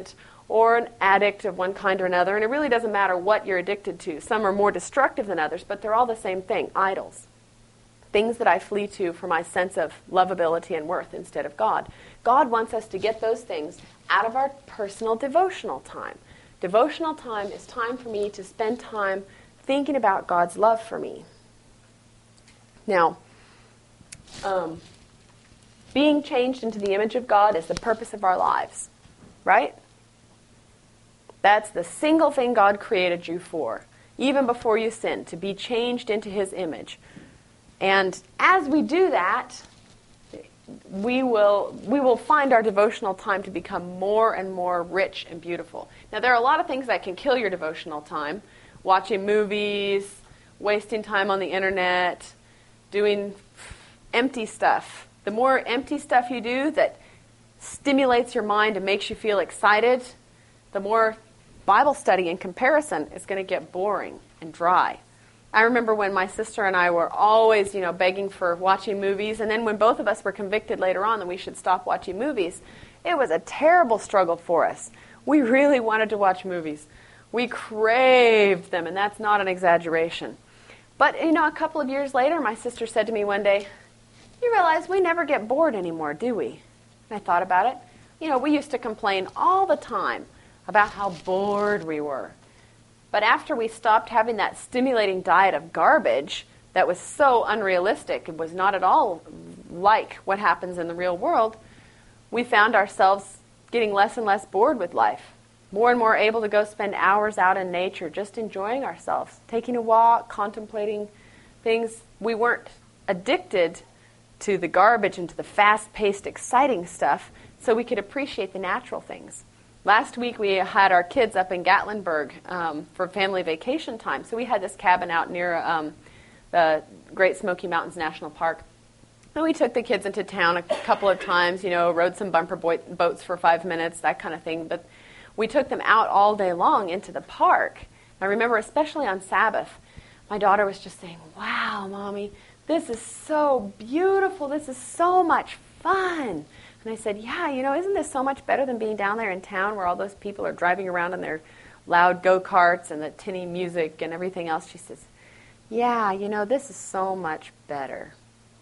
or an addict of one kind or another. And it really doesn't matter what you're addicted to. Some are more destructive than others, but they're all the same thing, idols. Things that I flee to for my sense of lovability and worth instead of God. God wants us to get those things out of our personal devotional time. Devotional time is time for me to spend time thinking about God's love for me. Now, being changed into the image of God is the purpose of our lives, right? That's the single thing God created you for, even before you sinned, to be changed into His image. And as we do that, we will find our devotional time to become more and more rich and beautiful. Now, there are a lot of things that can kill your devotional time. Watching movies, wasting time on the internet, doing empty stuff. The more empty stuff you do that stimulates your mind and makes you feel excited, the more Bible study in comparison is going to get boring and dry. I remember when my sister and I were always, begging for watching movies, and then when both of us were convicted later on that we should stop watching movies, it was a terrible struggle for us. We really wanted to watch movies. We craved them, and that's not an exaggeration. But, a couple of years later, my sister said to me one day, "You realize we never get bored anymore, do we?" And I thought about it. We used to complain all the time about how bored we were. But after we stopped having that stimulating diet of garbage that was so unrealistic, it was not at all like what happens in the real world, we found ourselves getting less and less bored with life. More and more able to go spend hours out in nature, just enjoying ourselves, taking a walk, contemplating things. We weren't addicted to the garbage and to the fast-paced, exciting stuff, so we could appreciate the natural things. Last week we had our kids up in Gatlinburg for family vacation time. So we had this cabin out near the Great Smoky Mountains National Park. And we took the kids into town a couple of times, rode some bumper boats for 5 minutes, that kind of thing. But we took them out all day long into the park. I remember especially on Sabbath, my daughter was just saying, "Wow, Mommy, this is so beautiful. This is so much fun." And I said, "Yeah, isn't this so much better than being down there in town where all those people are driving around in their loud go-karts and the tinny music and everything else?" She says, "Yeah, this is so much better."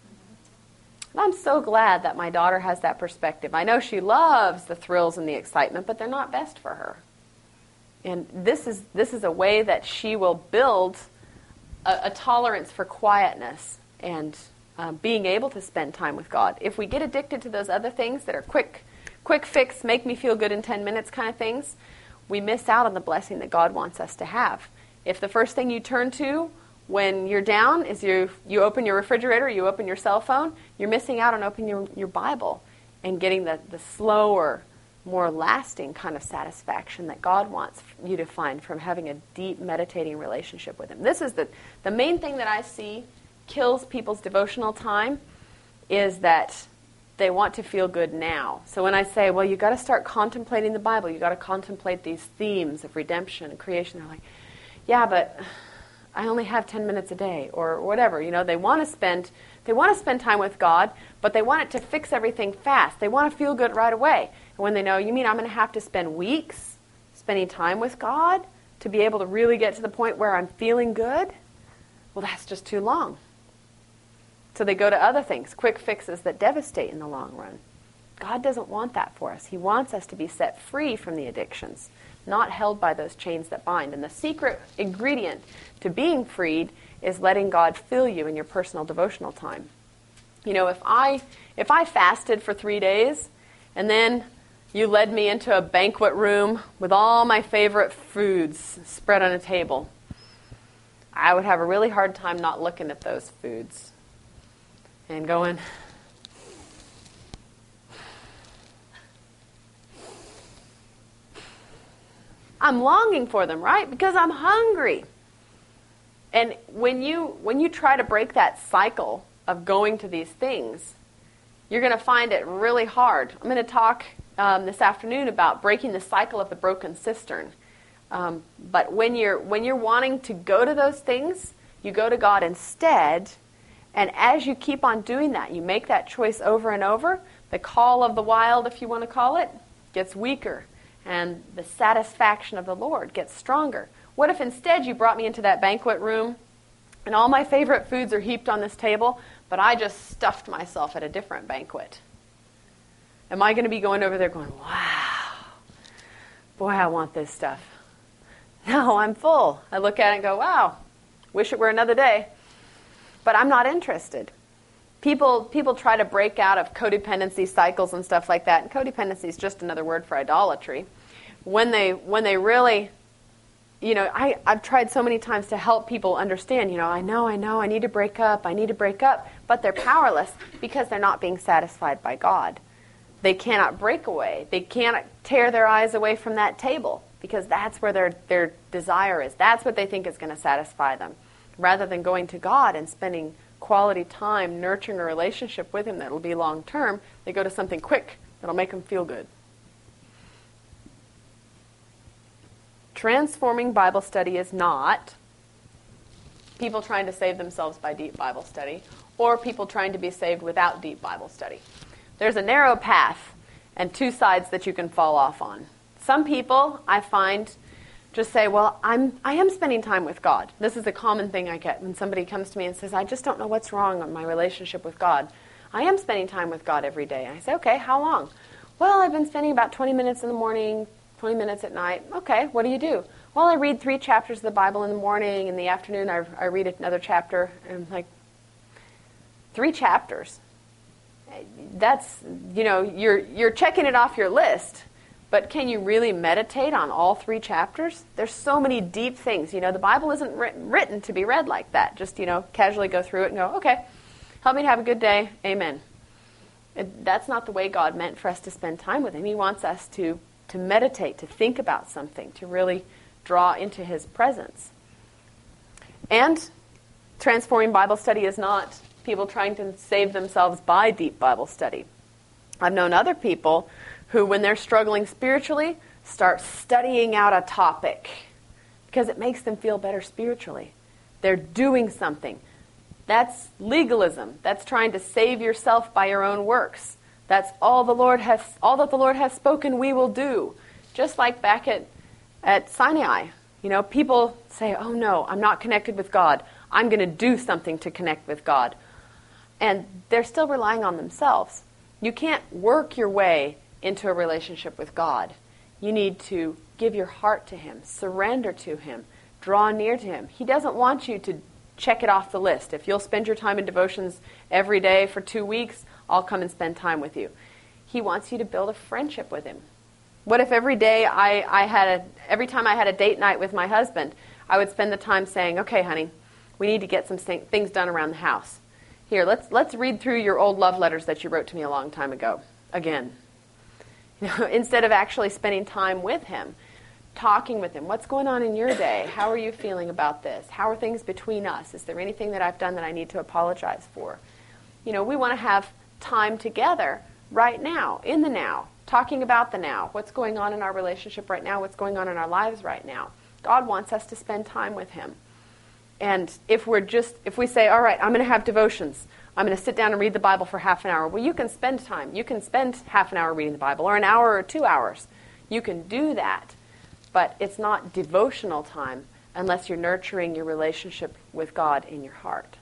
And I'm so glad that my daughter has that perspective. I know she loves the thrills and the excitement, but they're not best for her. And this is a way that she will build a tolerance for quietness and being able to spend time with God. If we get addicted to those other things that are quick fix, make me feel good in 10 minutes kind of things, we miss out on the blessing that God wants us to have. If the first thing you turn to when you're down is you open your refrigerator, you open your cell phone, you're missing out on opening your Bible and getting the slower, more lasting kind of satisfaction that God wants you to find from having a deep meditating relationship with Him. This is the main thing that I see kills people's devotional time, is that they want to feel good now. So when I say, well, you got to start contemplating the Bible, you got to contemplate these themes of redemption and creation, they're like, "Yeah, but I only have 10 minutes a day," or whatever. They want to spend time with God, but they want it to fix everything fast. They want to feel good right away. And when they know, "You mean I'm going to have to spend weeks spending time with God to be able to really get to the point where I'm feeling good?" Well, that's just too long. So they go to other things, quick fixes that devastate in the long run. God doesn't want that for us. He wants us to be set free from the addictions, not held by those chains that bind. And the secret ingredient to being freed is letting God fill you in your personal devotional time. If I fasted for 3 days and then you led me into a banquet room with all my favorite foods spread on a table, I would have a really hard time not looking at those foods and going, I'm longing for them, right? Because I'm hungry. And when you try to break that cycle of going to these things, you're going to find it really hard. I'm going to talk this afternoon about breaking the cycle of the broken cistern. But when you're wanting to go to those things, you go to God instead. And as you keep on doing that, you make that choice over and over, the call of the wild, if you want to call it, gets weaker and the satisfaction of the Lord gets stronger. What if instead you brought me into that banquet room and all my favorite foods are heaped on this table, but I just stuffed myself at a different banquet? Am I going to be going over there going, wow, boy, I want this stuff? No, I'm full. I look at it and go, wow, wish it were another day. But I'm not interested. People try to break out of codependency cycles and stuff like that. And codependency is just another word for idolatry. When they really, I've tried so many times to help people understand, I know, I need to break up, but they're powerless because they're not being satisfied by God. They cannot break away. They cannot tear their eyes away from that table because that's where their desire is. That's what they think is going to satisfy them. Rather than going to God and spending quality time nurturing a relationship with Him that will be long term, they go to something quick that'll make them feel good. Transforming Bible study is not people trying to save themselves by deep Bible study or people trying to be saved without deep Bible study. There's a narrow path and two sides that you can fall off on. Some people, I find, just say, well, I am spending time with God. This is a common thing I get when somebody comes to me and says, I just don't know what's wrong in my relationship with God. I am spending time with God every day. And I say, okay, how long? Well, I've been spending about 20 minutes in the morning, 20 minutes at night. Okay, what do? Well, I read 3 chapters of the Bible in the morning. In the afternoon, I read another chapter. And I'm like, 3 chapters? That's, you're checking it off your list. But can you really meditate on all 3 chapters? There's so many deep things. The Bible isn't written to be read like that. Just, casually go through it and go, okay, help me to have a good day. Amen. That's not the way God meant for us to spend time with Him. He wants us to meditate, to think about something, to really draw into His presence. And transforming Bible study is not people trying to save themselves by deep Bible study. I've known other people who, when they're struggling spiritually, start studying out a topic because it makes them feel better spiritually. They're doing something. That's legalism. That's trying to save yourself by your own works. That's all that the Lord has spoken we will do. Just like back at Sinai. People say, oh no, I'm not connected with God. I'm going to do something to connect with God. And they're still relying on themselves. You can't work your way into a relationship with God. You need to give your heart to Him, surrender to Him, draw near to Him. He doesn't want you to check it off the list. If you'll spend your time in devotions every day for 2 weeks, I'll come and spend time with you. He wants you to build a friendship with Him. What if every day every time I had a date night with my husband, I would spend the time saying, okay, honey, we need to get some things done around the house. Here, let's read through your old love letters that you wrote to me a long time ago again. Instead of actually spending time with Him, talking with Him. What's going on in your day? How are you feeling about this? How are things between us? Is there anything that I've done that I need to apologize for? We want to have time together right now, in the now, talking about the now. What's going on in our relationship right now? What's going on in our lives right now? God wants us to spend time with Him. And if we say, all right, I'm going to have devotions, I'm going to sit down and read the Bible for half an hour. Well, you can spend time. You can spend half an hour reading the Bible, or an hour or 2 hours. You can do that. But it's not devotional time unless you're nurturing your relationship with God in your heart.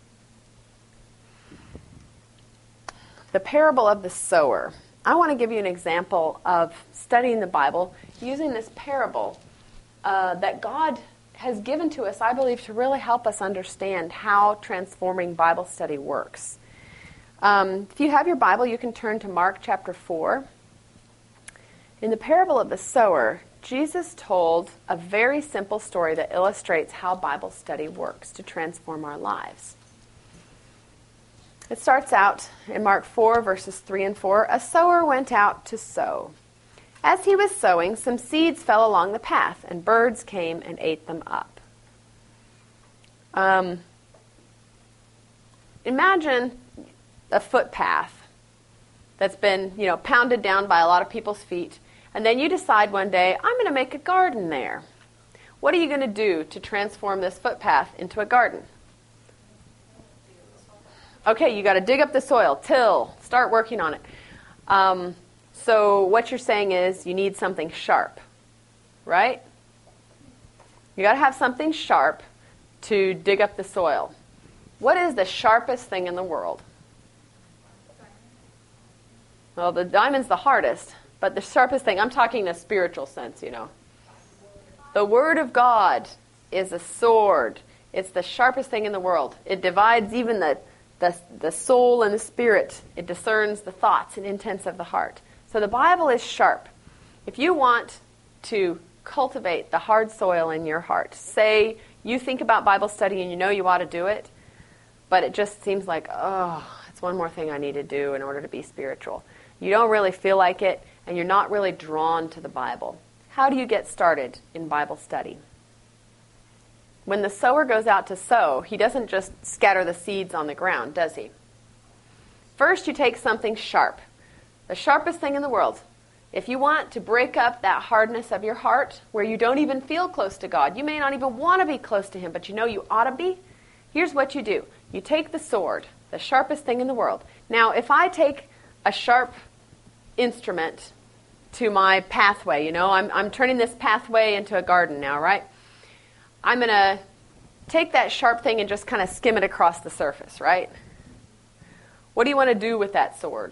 The parable of the sower. I want to give you an example of studying the Bible using this parable that God has given to us, I believe, to really help us understand how transforming Bible study works. If you have your Bible, you can turn to Mark chapter 4. In the parable of the sower, Jesus told a very simple story that illustrates how Bible study works to transform our lives. It starts out in Mark 4, verses 3 and 4. A sower went out to sow. As he was sowing, some seeds fell along the path, and birds came and ate them up. Imagine a footpath that's been, pounded down by a lot of people's feet, and then you decide one day, I'm going to make a garden there. What are you going to do to transform this footpath into a garden? Okay, you got to dig up the soil, till, start working on it. So what you're saying is you need something sharp, right? You got to have something sharp to dig up the soil. What is the sharpest thing in the world? Well, the diamond's the hardest, but the sharpest thing, I'm talking in a spiritual sense, you know. The Word of God is a sword. It's the sharpest thing in the world. It divides even the soul and the spirit. It discerns the thoughts and intents of the heart. So the Bible is sharp. If you want to cultivate the hard soil in your heart, say you think about Bible study and you know you ought to do it, but it just seems like, oh, it's one more thing I need to do in order to be spiritual. You don't really feel like it, and you're not really drawn to the Bible. How do you get started in Bible study? When the sower goes out to sow, he doesn't just scatter the seeds on the ground, does he? First, you take something sharp, the sharpest thing in the world. If you want to break up that hardness of your heart where you don't even feel close to God, you may not even want to be close to Him, but you know you ought to be, here's what you do. You take the sword, the sharpest thing in the world. Now, if I take a sharp instrument to my pathway, you know, I'm turning this pathway into a garden now, right? I'm going to take that sharp thing and just kind of skim it across the surface, right? What do you want to do with that sword?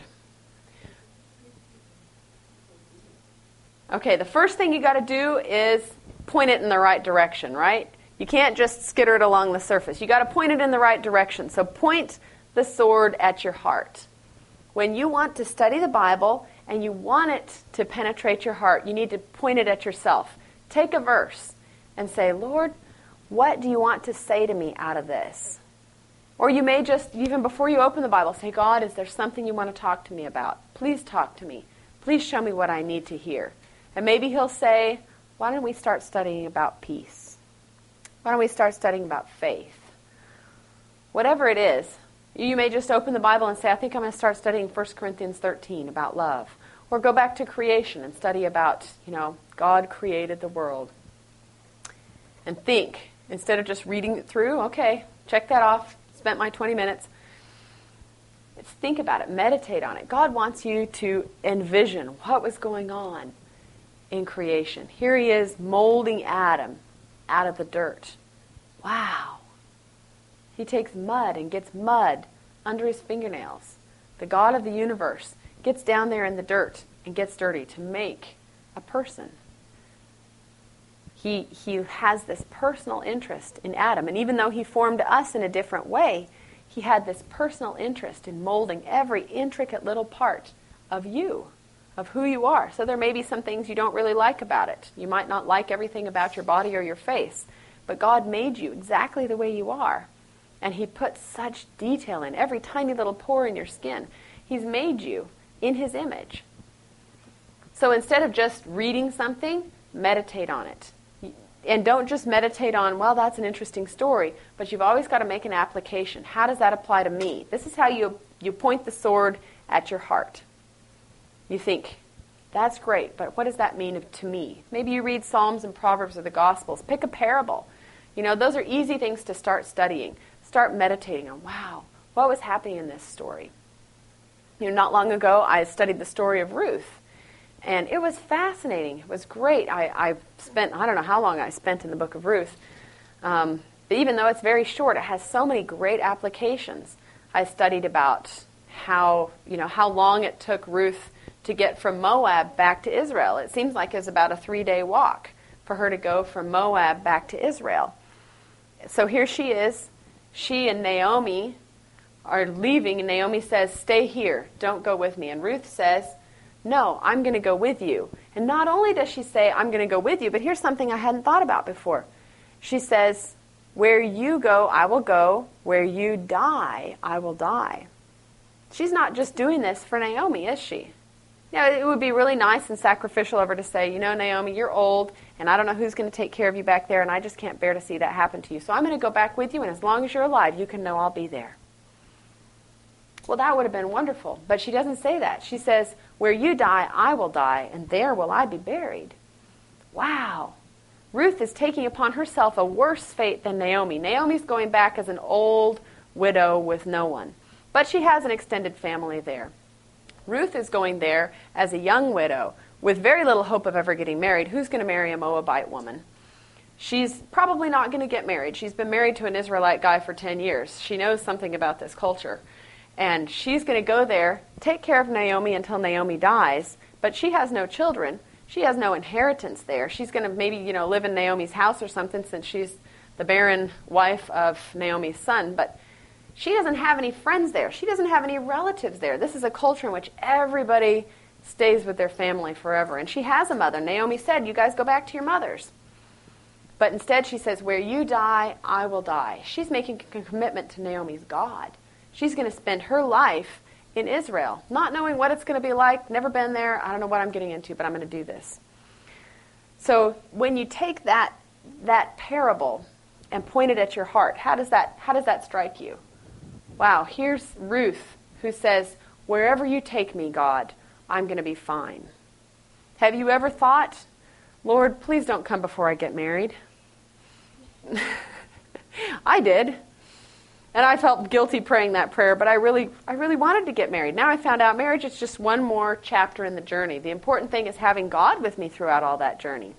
Okay, the first thing you got to do is point it in the right direction, right? You can't just skitter it along the surface. You got to point it in the right direction. So point the sword at your heart. When you want to study the Bible and you want it to penetrate your heart, you need to point it at yourself. Take a verse and say, Lord, what do you want to say to me out of this? Or you may just, even before you open the Bible, say, God, is there something you want to talk to me about? Please talk to me. Please show me what I need to hear. And maybe He'll say, why don't we start studying about peace? Why don't we start studying about faith? Whatever it is, you may just open the Bible and say, I think I'm going to start studying 1 Corinthians 13 about love. Or go back to creation and study about, God created the world. And think, instead of just reading it through, okay, check that off, spent my 20 minutes. Think about it, meditate on it. God wants you to envision what was going on in creation. Here He is molding Adam out of the dirt. Wow. He takes mud and gets mud under His fingernails. The God of the universe gets down there in the dirt and gets dirty to make a person. He has this personal interest in Adam. And even though He formed us in a different way, He had this personal interest in molding every intricate little part of you, of who you are. So there may be some things you don't really like about it. You might not like everything about your body or your face. But God made you exactly the way you are. And He put such detail in every tiny little pore in your skin. He's made you in His image. So instead of just reading something, meditate on it. And don't just meditate on, well, that's an interesting story, but you've always got to make an application. How does that apply to me? This is how you point the sword at your heart. You think, that's great, but what does that mean to me? Maybe you read Psalms and Proverbs or the Gospels. Pick a parable. Those are easy things to start studying. Start meditating on, wow, what was happening in this story? Not long ago, I studied the story of Ruth. And it was fascinating. It was great. I don't know how long I spent in the book of Ruth. But even though it's very short, it has so many great applications. I studied about how long it took Ruth to get from Moab back to Israel. It seems like it was about a 3-day walk for her to go from Moab back to Israel. So here she is. She and Naomi are leaving, and Naomi says, stay here. Don't go with me. And Ruth says, no, I'm going to go with you. And not only does she say, I'm going to go with you, but here's something I hadn't thought about before. She says, where you go, I will go. Where you die, I will die. She's not just doing this for Naomi, is she? It would be really nice and sacrificial of her to say, Naomi, you're old, and I don't know who's going to take care of you back there, and I just can't bear to see that happen to you. So I'm going to go back with you, and as long as you're alive, you can know I'll be there. Well, that would have been wonderful. But she doesn't say that. She says, where you die, I will die, and there will I be buried. Wow. Ruth is taking upon herself a worse fate than Naomi. Naomi's going back as an old widow with no one. But she has an extended family there. Ruth is going there as a young widow with very little hope of ever getting married. Who's going to marry a Moabite woman? She's probably not going to get married. She's been married to an Israelite guy for 10 years. She knows something about this culture. And she's going to go there, take care of Naomi until Naomi dies, but she has no children. She has no inheritance there. She's going to maybe, live in Naomi's house or something since she's the barren wife of Naomi's son. But she doesn't have any friends there. She doesn't have any relatives there. This is a culture in which everybody stays with their family forever. And she has a mother. Naomi said, you guys go back to your mothers. But instead she says, where you die, I will die. She's making a commitment to Naomi's God. She's going to spend her life in Israel, not knowing what it's going to be like, never been there, I don't know what I'm getting into, but I'm going to do this. So when you take that parable and point it at your heart, how does that strike you? Wow, here's Ruth who says, wherever you take me, God, I'm going to be fine. Have you ever thought, Lord, please don't come before I get married? I did. And I felt guilty praying that prayer, but I really wanted to get married. Now I found out marriage is just one more chapter in the journey. The important thing is having God with me throughout all that journey.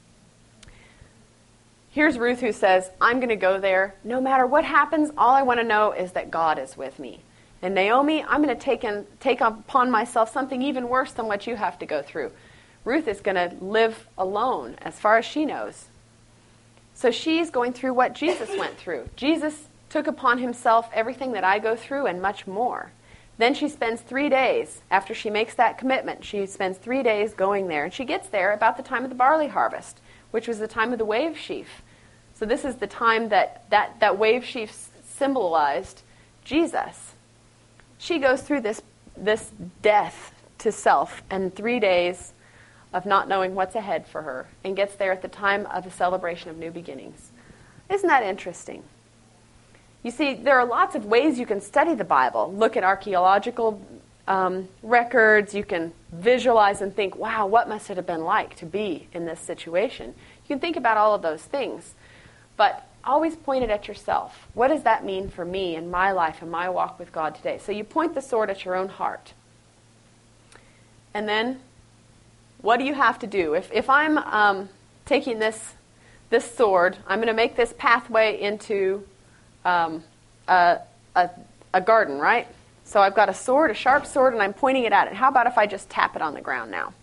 Here's Ruth who says, I'm going to go there. No matter what happens, all I want to know is that God is with me. And Naomi, I'm going to take upon myself something even worse than what you have to go through. Ruth is going to live alone as far as she knows. So she's going through what Jesus went through. Jesus took upon himself everything that I go through and much more. Then she spends 3 days, after she makes that commitment, she spends 3 days going there. And she gets there about the time of the barley harvest, which was the time of the wave sheaf. So this is the time that wave sheaf symbolized Jesus. She goes through this death to self and 3 days of not knowing what's ahead for her, and gets there at the time of the celebration of new beginnings. Isn't that interesting? You see, there are lots of ways you can study the Bible. Look at archaeological records. You can visualize and think, wow, what must it have been like to be in this situation? You can think about all of those things. But always point it at yourself. What does that mean for me in my life and my walk with God today? So you point the sword at your own heart. And then, what do you have to do? If I'm taking this sword, I'm going to make this pathway into a garden, right? So I've got a sword, a sharp sword, and I'm pointing it at it. How about if I just tap it on the ground now?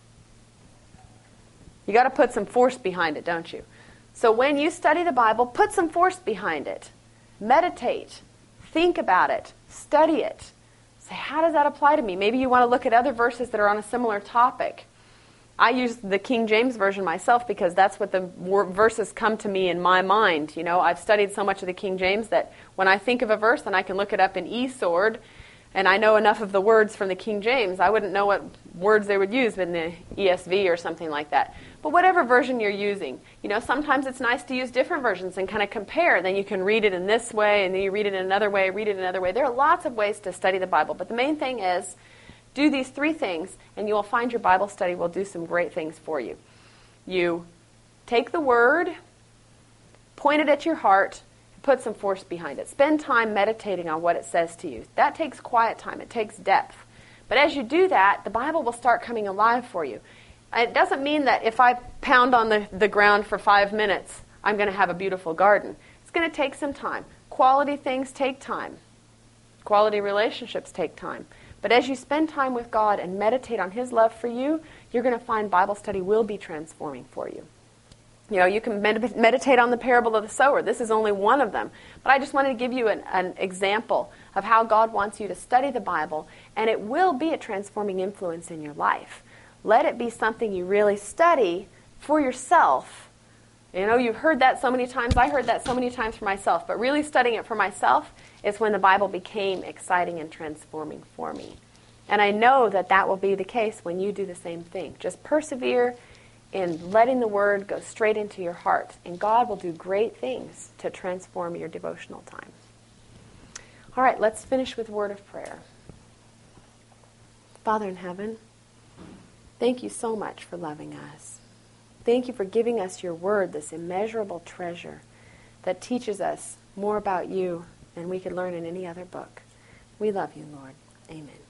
You got to put some force behind it, don't you? So when you study the Bible, put some force behind it. Meditate. Think about it. Study it. Say, how does that apply to me? Maybe you want to look at other verses that are on a similar topic. I use the King James Version myself because that's what the verses come to me in my mind. You know, I've studied so much of the King James that when I think of a verse, then I can look it up in e-sword, and I know enough of the words from the King James. I wouldn't know what words they would use in the ESV or something like that. But whatever version you're using, you know, sometimes it's nice to use different versions and kind of compare. Then you can read it in this way, and then you read it in another way, read it another way. There are lots of ways to study the Bible, but the main thing is do these 3 things, and you will find your Bible study will do some great things for you. You take the Word, point it at your heart, put some force behind it. Spend time meditating on what it says to you. That takes quiet time. It takes depth. But as you do that, the Bible will start coming alive for you. It doesn't mean that if I pound on the ground for 5 minutes, I'm going to have a beautiful garden. It's going to take some time. Quality things take time. Quality relationships take time. But as you spend time with God and meditate on His love for you, you're going to find Bible study will be transforming for you. You know, you can meditate on the parable of the sower. This is only one of them. But I just wanted to give you an example of how God wants you to study the Bible, and it will be a transforming influence in your life. Let it be something you really study for yourself. You know, you've heard that so many times. I heard that so many times for myself. But really studying it for myself is when the Bible became exciting and transforming for me. And I know that that will be the case when you do the same thing. Just persevere in letting the Word go straight into your heart. And God will do great things to transform your devotional time. All right, let's finish with a word of prayer. Father in heaven, thank you so much for loving us. Thank you for giving us your Word, this immeasurable treasure that teaches us more about you than we could learn in any other book. We love you, Lord. Amen.